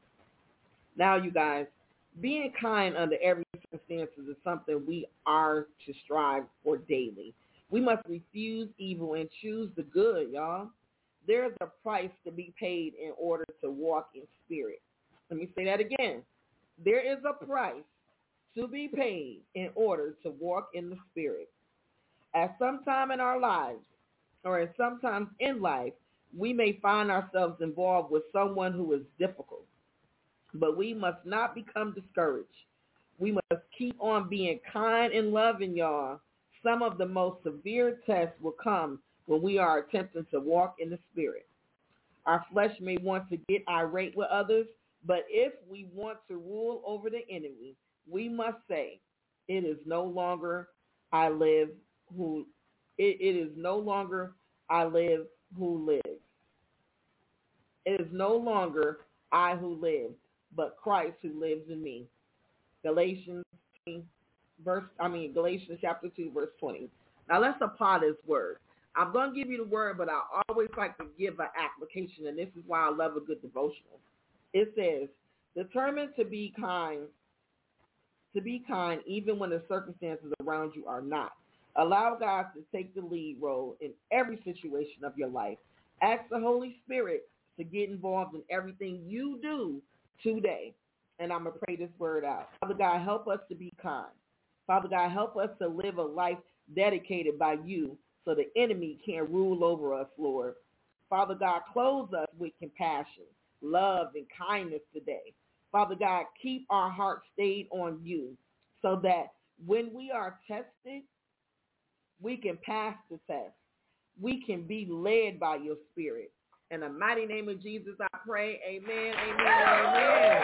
Now, you guys, being kind under every circumstances is something we are to strive for daily. We must refuse evil and choose the good, y'all. There's a price to be paid in order to walk in spirit. Let me say that again. There is a price to be paid in order to walk in the spirit. At some time in our lives, or at sometimes in life, we may find ourselves involved with someone who is difficult. But we must not become discouraged. We must keep on being kind and loving, y'all. Some of the most severe tests will come when we are attempting to walk in the spirit. Our flesh may want to get irate with others, but if we want to rule over the enemy, we must say, it is no longer I live who, it, it is no longer I live who lives. It is no longer I who live, but Christ who lives in me. Galatians verse, I mean Galatians chapter two, verse twenty. Now let's apply this word. I'm going to give you the word, but I always like to give an application, and this is why I love a good devotional. It says, determined to be kind, to be kind even when the circumstances around you are not. Allow God to take the lead role in every situation of your life. Ask the Holy Spirit to get involved in everything you do today. And I'm going to pray this word out. Father God, help us to be kind. Father God, help us to live a life dedicated by you so the enemy can't rule over us, Lord. Father God, clothe us with compassion, love, and kindness today. Father God, keep our hearts stayed on you so that when we are tested, we can pass the test. We can be led by your spirit. In the mighty name of Jesus, I pray. Amen, amen, amen.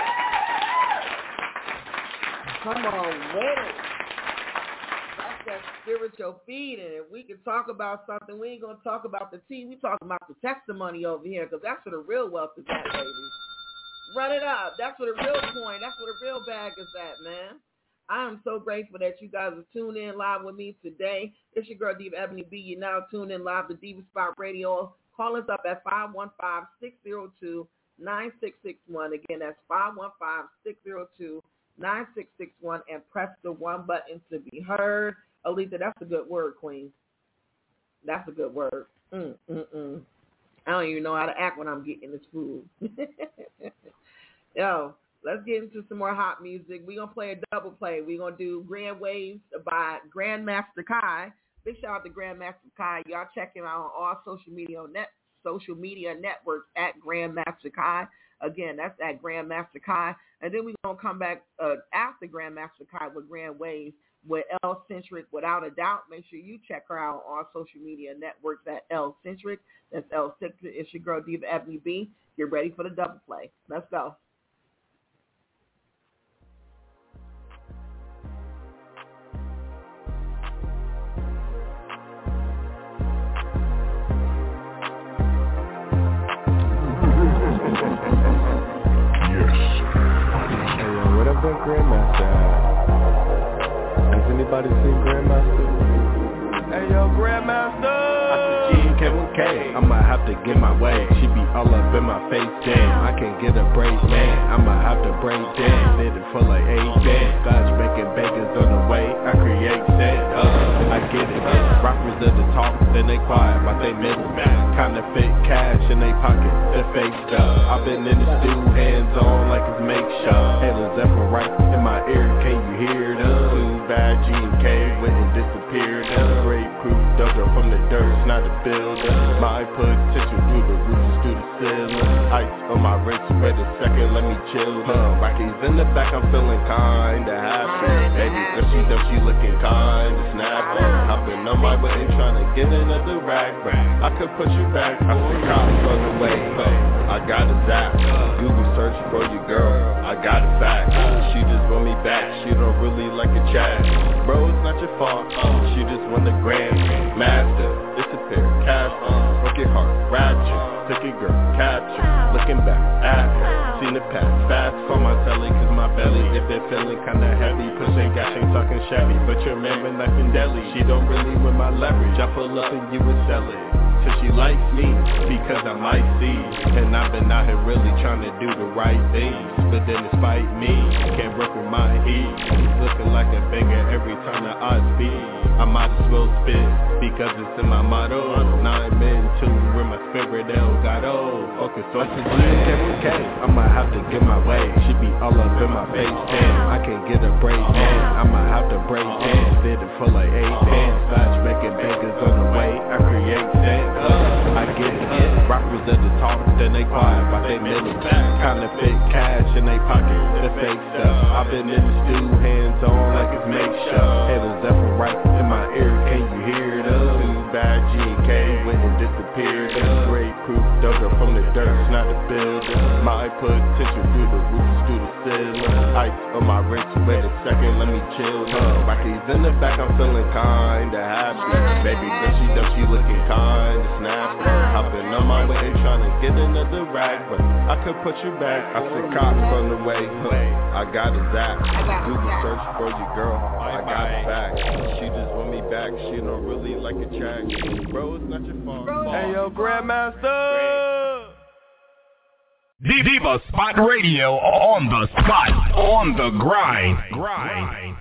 Come on with it. That's that spiritual feed. And if we can talk about something, we ain't going to talk about the tea. We talking about the testimony over here because that's where the real wealth is at, baby. Run it up. That's where the real coin, that's where the real bag is at, man. I am so grateful that you guys are tuned in live with me today. It's your girl, Diva Ebony B. You're now tuned in live to Diva Spot Radio. Call us up at five one five, six zero two, nine six six one. Again, that's five one five, six zero two, nine six six one. And press the one button to be heard. Alita, that's a good word, Queen. That's a good word. Mm, mm, mm. I don't even know how to act when I'm getting this food. Yo. Let's get into some more hot music. We're going to play a double play. We're going to do Grand Waves by Grandmaster Kai. Big shout out to Grandmaster Kai. Y'all check him out on all social media net, social media networks at Grandmaster Kai. Again, that's at Grandmaster Kai. And then we're going to come back uh, after Grandmaster Kai with Grand Waves with L Centric. Without a doubt, make sure you check her out on all social media networks at L Centric. That's L Centric. It's your girl, Diva Ebony B. Get ready for the double play. Let's go. Grandmaster. Has anybody seen Grandmaster? Hey yo, Grandmaster. I said G K one K, I'ma have to get my way. She be all up in my face, damn. I can't get a break, man. I'ma have to break, damn. Did it for like eight bands. God's making bakers on the way. I create sand, uh, I get it. Uh, rappers at the top, then they quiet, but they middle. Counterfeit cash in they pocket, the fake stuff. I've been in the stew, hands on like it's make shop. Haters left and right in my ear, can you hear them? Too bad G and K went and disappeared. Great crew dug up from the dirt, it's not a builder. My potential through the roofs, through the ceiling. Ice on my wrist, wait a second, let me chill. Huh, Rockies in the back, I'm feeling kinda happy. Baby, if she does, she looking kinda snappy. Hopping on my way, trying to get another rag. I could put you back, I see cops on the way. I got a zap, Google search for you, girl. I got it back. She just want me back, she don't really like a chat. Bro, it's not your fault, she just want the grand master. Disappear, cash on, broke your heart, rapture. Took your girl, capture, looking back at her. Seen the past, fast for my telly, cause my belly, if it feeling kinda heavy. Pushing gas, ain't talking Chevy, but your man been knife in deli. She don't really with my leverage, I pull up and you would sell it. So she likes me, because I'm icy. And I've been out here really trying to do the right things. But then despite me, can't work with my heat. It's looking like a banger every time the odds beat. I might as well spit, because it's in my motto. Nine men, two, where my spirit El Gato. Focus on the G K one K, I'ma have to get my way. She be all up in my face, damn. I can't get a break, damn. I'ma have to break, damn. Did it for like eight bands. Flash making bangers on the way. I create sand. Uh, I get it. Rappers at the top, then they quiet, but they middle. Counterfeit cash in they pocket, the fake stuff. I've been in the stew, hands on like it's makeshift. Haters left and right in my ear, can you hear them? Too bad G and K went and disappeared. Great proof dug up from the dirt, it's not a builder. My potential through the roofs, through the still ice on my wrist. Wait a second, let me chill. Uh, Rockies in the back, I'm feeling kinda happy. Baby girl, she does, she looking kinda snappy. Hopping on my way and trying to get another rag, but I could put you back. I said cops on the way. Huh. I got a zap. Do the search for you, girl. I got it back. She just want me back. She don't really like a track. Bro, it's not your fault. Hey yo, Grandmaster. Diva Spot Radio on the spot, on the grind. grind.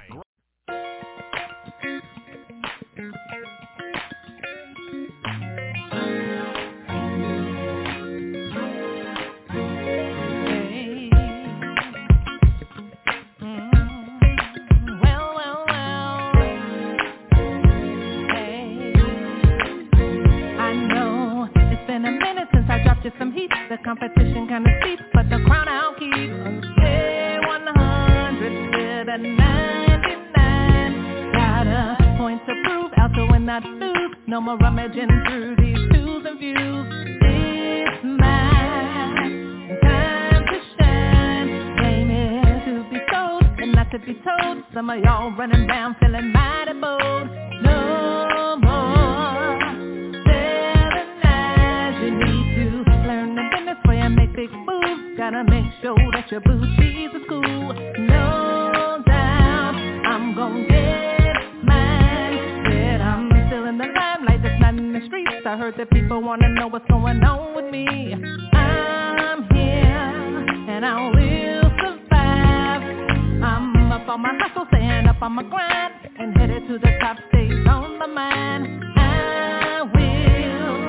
Just some heat, the competition kinda steep, but the crown I'll keep. Hey, one hundred with a ninety-nine. Got a point to prove, out to win, not lose. No more rummaging through these twos and views. It's mine, time to shine. Game is to be sold, and not to be told. Some of y'all running around feeling mighty bold. No more selling lies, you need to learn the business before you make big moves. Gotta make sure that your blue cheese is cool. No doubt, I'm gon' get mine. Said I'm still in the limelight, that's not in the streets. I heard that people wanna know what's going on with me. I'm here, and I will survive. I'm up on my hustle, staying up on my grind, and headed to the top, stays on my mind. I will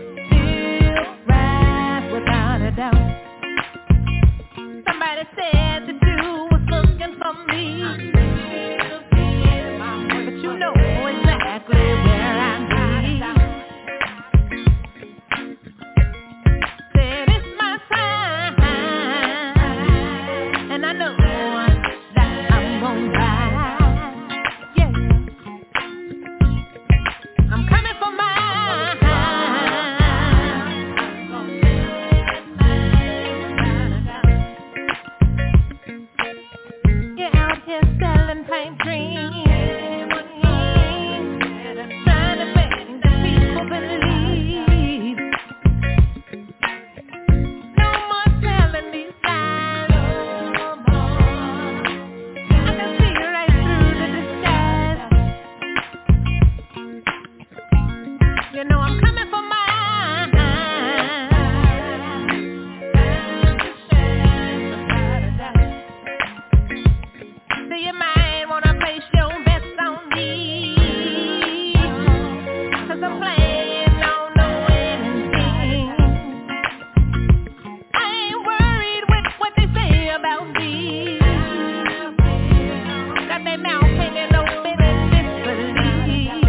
without a doubt. Somebody said the dude was looking for me, but you know exactly where I'm at. Said it's my time, and I know that I'm gonna ride. Yeah, I'm coming for mine. Paint dreams, trying to make the people believe. No more telling these lies. No more. I can see right through the disguise. You know I'm coming for mine. Do you mind? Wanna place your bets on me? Cause I'm playing, don't know anything. I ain't worried with what they say about me. Got their mouth hanging open and disbelief.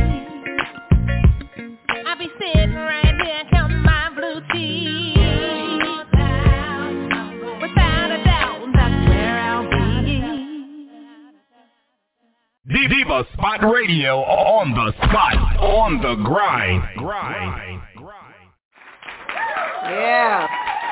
I be sitting right here counting my blue cheese. Without a doubt, that's where I'll be. Diva Spot Radio on the spot, on the grind. grind. Yeah.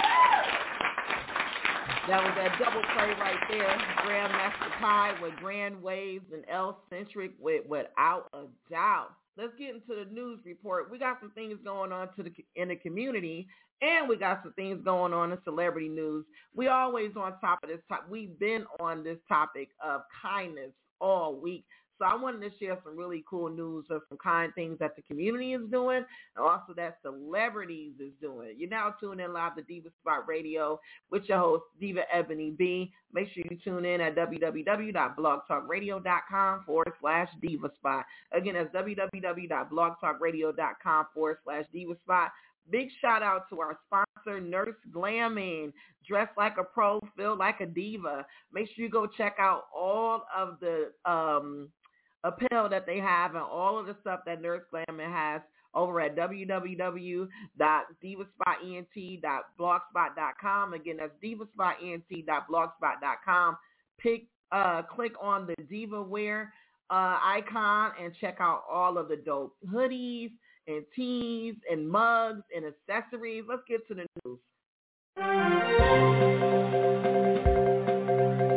That was that double play right there. Grandmaster Pie with Grand Waves and L-Centric with Without a Doubt. Let's get into the news report. We got some things going on to the in the community, and we got some things going on in celebrity news. We always on top of this topic. We've been on this topic of kindness all week. So I wanted to share some really cool news of some kind things that the community is doing and also that celebrities is doing. You're now tuning in live to Diva Spot Radio with your host, Diva Ebony B. Make sure you tune in at www.blogtalkradio.com forward slash Diva Spot. Again, that's www.blogtalkradio.com forward slash Diva Spot. Big shout out to our sponsor, Nurse Glamming. Dress like a pro, feel like a diva. Make sure you go check out all of the um, apparel that they have and all of the stuff that Nurse Glamming has over at w w w dot diva spot ent dot blogspot dot com. Again, that's diva spot ent dot blogspot dot com. Pick, uh, click on the Diva Wear uh, icon and check out all of the dope hoodies and tees and mugs and accessories. Let's get to the news.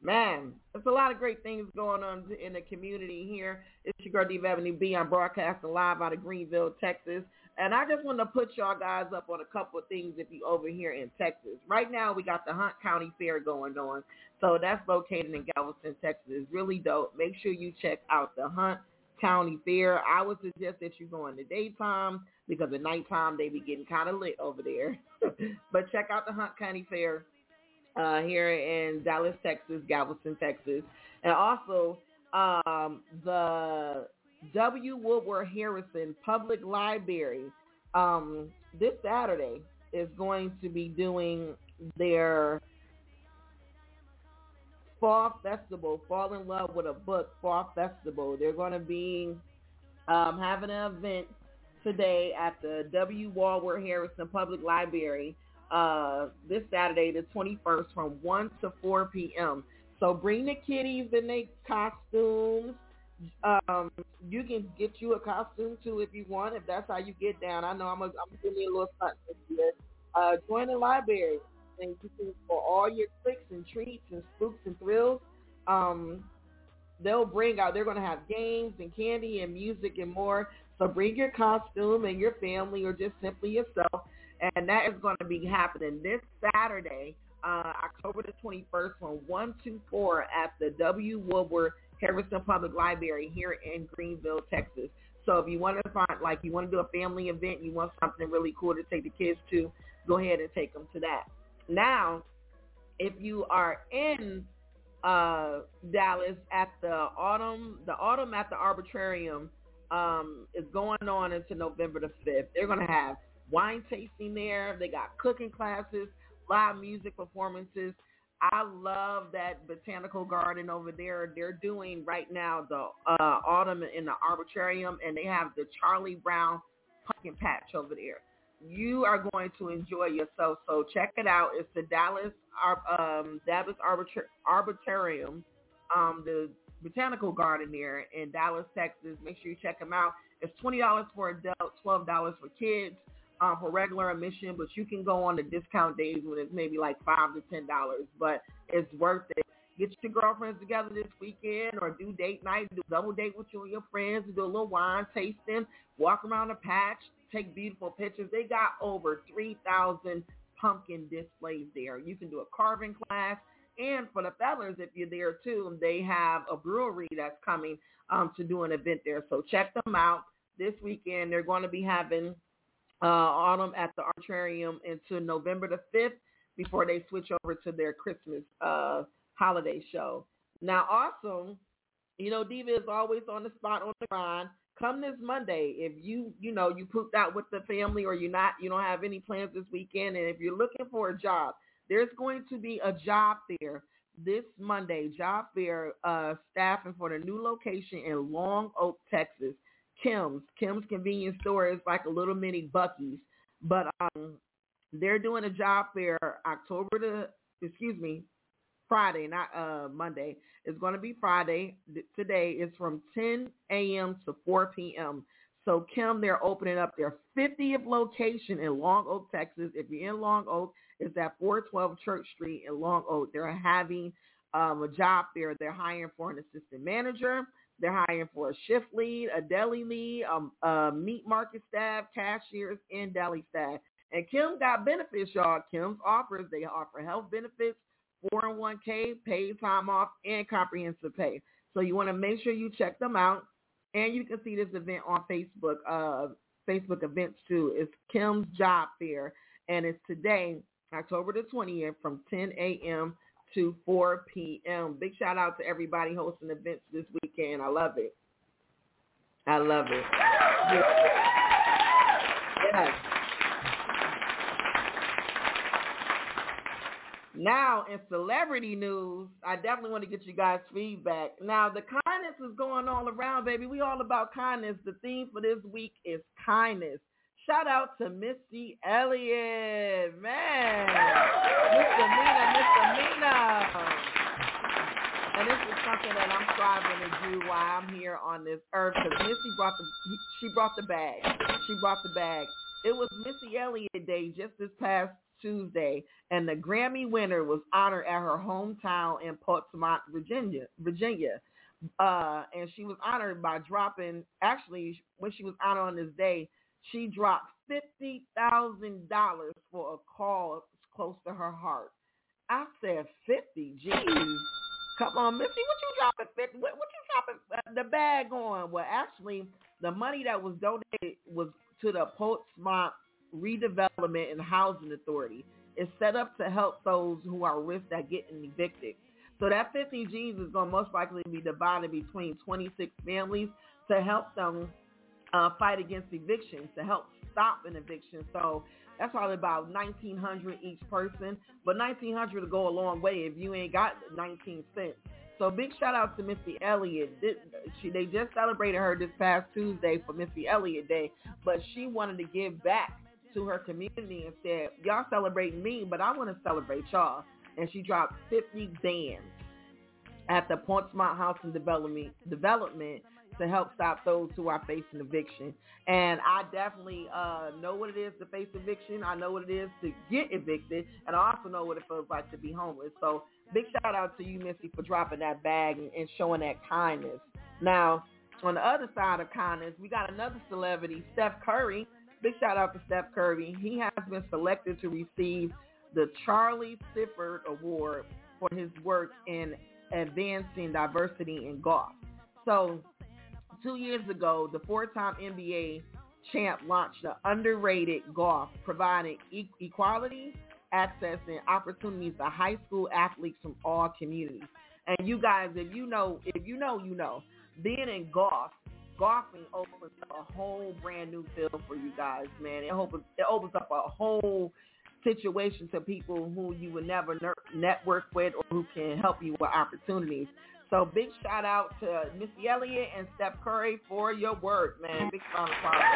Man, there's a lot of great things going on in the community here. It's your girl, Diva Ebony B. I'm broadcasting live out of Greenville, Texas. And I just want to put y'all guys up on a couple of things if you over here in Texas. Right now, we got the Hunt County Fair going on. So that's located in Galveston, Texas. It's really dope. Make sure you check out the Hunt County Fair. I would suggest that you go in the daytime because at nighttime, they be getting kind of lit over there. But check out the Hunt County Fair. Uh, here in Dallas, Texas, Galveston, Texas. And also um, the W. Woodward Harrison Public Library um, this Saturday is going to be doing their Fall Festival, Fall in Love with a Book Fall Festival. They're going to be um, having an event today at the W. Woodward Harrison Public Library uh this Saturday the twenty-first from one to four p.m. So bring the kiddies in their costumes. Um you can get you a costume too if you want, if that's how you get down. I know I'm gonna I'm gonna give you a little something this year. Uh join the library and you can for all your tricks and treats and spooks and thrills. Um they'll bring out they're gonna have games and candy and music and more. So bring your costume and your family or just simply yourself. And that is going to be happening this Saturday, uh, October the twenty-first, from one to four at the W. Woodward Harrison Public Library here in Greenville, Texas. So if you want to find, like, you want to do a family event, you want something really cool to take the kids to, go ahead and take them to that. Now, if you are in uh, Dallas at the autumn, the autumn at the Arbitrarium um, is going on until November the fifth. They're going to have wine tasting there. They got cooking classes, live music performances. I love that botanical garden over there. They're doing right now the uh, autumn in the Arbitrarium, and they have the Charlie Brown pumpkin patch over there. You are going to enjoy yourself, so check it out. It's the Dallas um, Dallas Arbitra- Arbitrarium, um, the botanical garden there in Dallas, Texas. Make sure you check them out. It's twenty dollars for adults, twelve dollars for kids. Um, for regular admission, but you can go on the discount days when it's maybe like five to ten dollars. But it's worth it. Get your girlfriends together this weekend, or do date night, do double date with you and your friends, do a little wine tasting, walk around the patch, take beautiful pictures. They got over three thousand pumpkin displays there. You can do a carving class, and for the fellas, if you're there too, they have a brewery that's coming um, to do an event there. So check them out this weekend. They're going to be having Uh, autumn at the Arbitrarium until November the fifth before they switch over to their Christmas uh, holiday show. Now, also, you know, Diva is always on the spot on the grind. Come this Monday, if you, you know, you pooped out with the family or you're not, you don't have any plans this weekend, and if you're looking for a job, there's going to be a job fair this Monday, job fair uh, staffing for the new location in Long Oak, Texas. Kim's. Kim's convenience store is like a little mini Buc-ee's, but um, they're doing a job fair October to, excuse me, Friday, not uh, Monday. It's going to be Friday. Today is from ten a.m. to four p.m. So Kim, they're opening up their fiftieth location in Long Oak, Texas. If you're in Long Oak, it's at four twelve Church Street in Long Oak. They're having um, a job fair. They're hiring for an assistant manager. They're hiring for a shift lead, a deli lead, um, uh, meat market staff, cashiers, and deli staff. And Kim got benefits, y'all. Kim's offers, they offer health benefits, four oh one k, paid time off, and comprehensive pay. So you want to make sure you check them out. And you can see this event on Facebook, uh, Facebook events too. It's Kim's Job Fair, and it's today, October the twentieth, from ten a.m. to four p.m. Big shout out to everybody hosting events this weekend. I love it. I love it. Yes. Now, in celebrity news, I definitely want to get you guys feedback. Now, the kindness is going all around, baby. We all about kindness. The theme for this week is kindness. Shout out to Missy Elliott, man. Mister Mina, Mister Mina. And this is something that I'm striving to do while I'm here on this earth, because Missy brought the, she brought the bag. She brought the bag. It was Missy Elliott Day just this past Tuesday, and the Grammy winner was honored at her hometown in Portsmouth, Virginia. Virginia. Uh, and she was honored by dropping, actually, when she was honored on this day, she dropped fifty thousand dollars for a cause close to her heart. I said fifty, geez. Come on, Missy, what you dropping fifty? What, what you dropping the bag on? Well, actually, the money that was donated was to the Portsmouth Redevelopment and Housing Authority. It's set up to help those who are at risk at getting evicted. So that fifty G's is going to most likely be divided between twenty-six families to help them uh, fight against evictions, to help stop an eviction. So that's probably about nineteen hundred each person. But nineteen hundred will go a long way if you ain't got nineteen cents. So big shout out to Missy Elliott. This, she, they just celebrated her this past Tuesday for Missy Elliott Day, but she wanted to give back to her community and said, y'all celebrating me, but I want to celebrate y'all. And she dropped fifty bands at the Portsmouth Housing Development Development to help stop those who are facing eviction. And I definitely uh, know what it is to face eviction. I know what it is to get evicted, and I also know what it feels like to be homeless. So big shout out to you, Missy, for dropping that bag and, and showing that kindness. Now, on the other side of kindness, we got another celebrity, Steph Curry. Big shout out to Steph Curry. He has been selected to receive the Charlie Sifford Award for his work in advancing diversity in golf. So, two years ago, the four-time N B A champ launched the Underrated Golf, providing e- equality, access, and opportunities to high school athletes from all communities. And you guys, if you know, if you know, you know, being in golf, golfing opens up a whole brand new field for you guys, man. It opens, it opens up a whole situation to people who you would never ner- network with or who can help you with opportunities. So big shout out to Missy Elliott and Steph Curry for your work, man. Big round of applause.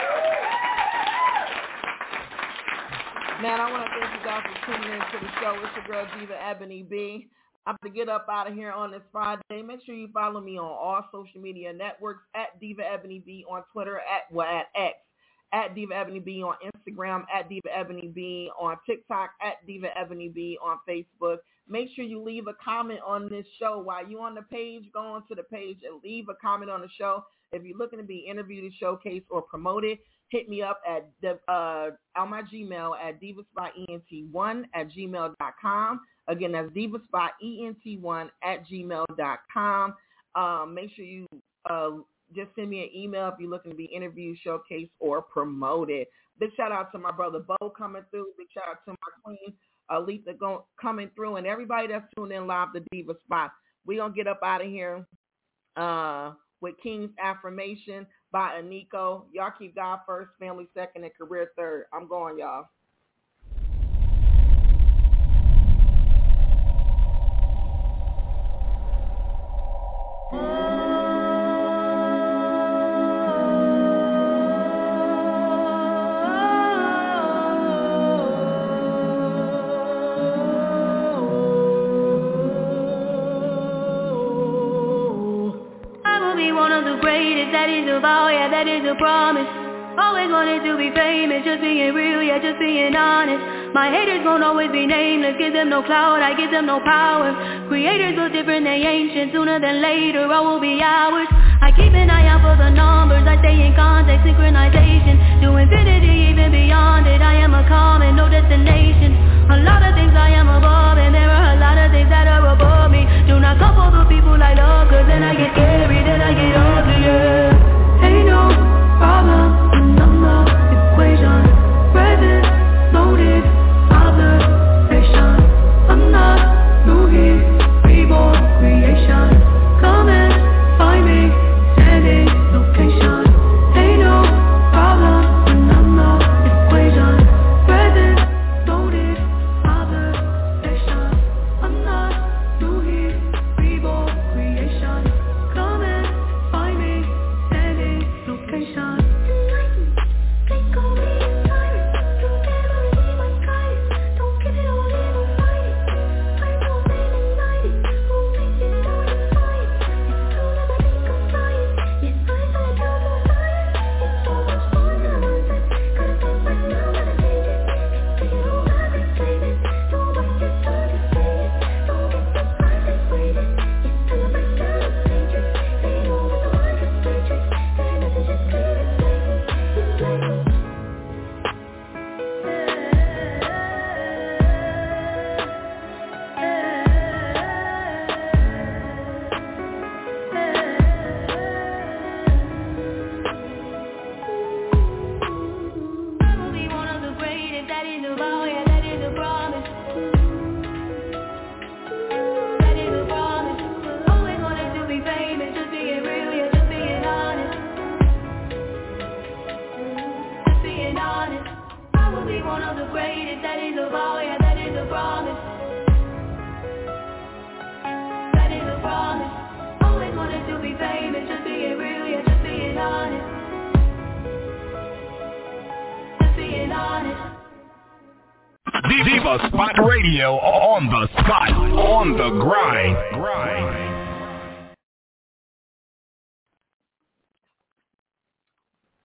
Man, I want to thank you guys for tuning in to the show. It's your girl, Diva Ebony B. I'm going to get up out of here on this Friday. Make sure you follow me on all social media networks at Diva Ebony B on Twitter, at, well, at X, at Diva Ebony B on Instagram, at Diva Ebony B on TikTok, at Diva Ebony B on Facebook. Make sure you leave a comment on this show. While you're on the page, go on to the page and leave a comment on the show. If you're looking to be interviewed, showcased, or promoted, hit me up at the, uh, on my Gmail at divaspot one at gmail dot com. Again, that's divaspot one at gmail dot com. Um, make sure you uh, just send me an email if you're looking to be interviewed, showcased, or promoted. Big shout out to my brother Bo coming through. Big shout out to my queen Aletha go, coming through, and everybody that's tuned in live to Diva Spot. We're going to get up out of here uh, with King's Affirmation by Aniko. Y'all keep God first, family second, and career third. I'm going, y'all. That is a vow, yeah, that is a promise. Always wanted to be famous, just being real, yeah, just being honest. My haters won't always be nameless, give them no clout, I give them no power. Creators look different, they ancient, sooner than later, all will be ours. I keep an eye out for the numbers, I stay in contact, synchronization. To infinity, even beyond it, I am a common, no destination. A lot of things I am above, and there are a lot of things that are above me. Do not couple the people I love, cause then I get scary, then I get uglier. Ain't no problem, and I'm the equation. Present, loaded, observation. I'm not new here, reborn creation. Come and find me, standing location. Ain't no problem, and I'm the equation. Present, loaded, observation. I'm not new here, one of the greatest, that is a vow, yeah, that is a promise. That is a promise. Always wanted to be famous, just being real, yeah, just being honest. Just being honest. Diva Spot Radio on the spot, on the grind. grind.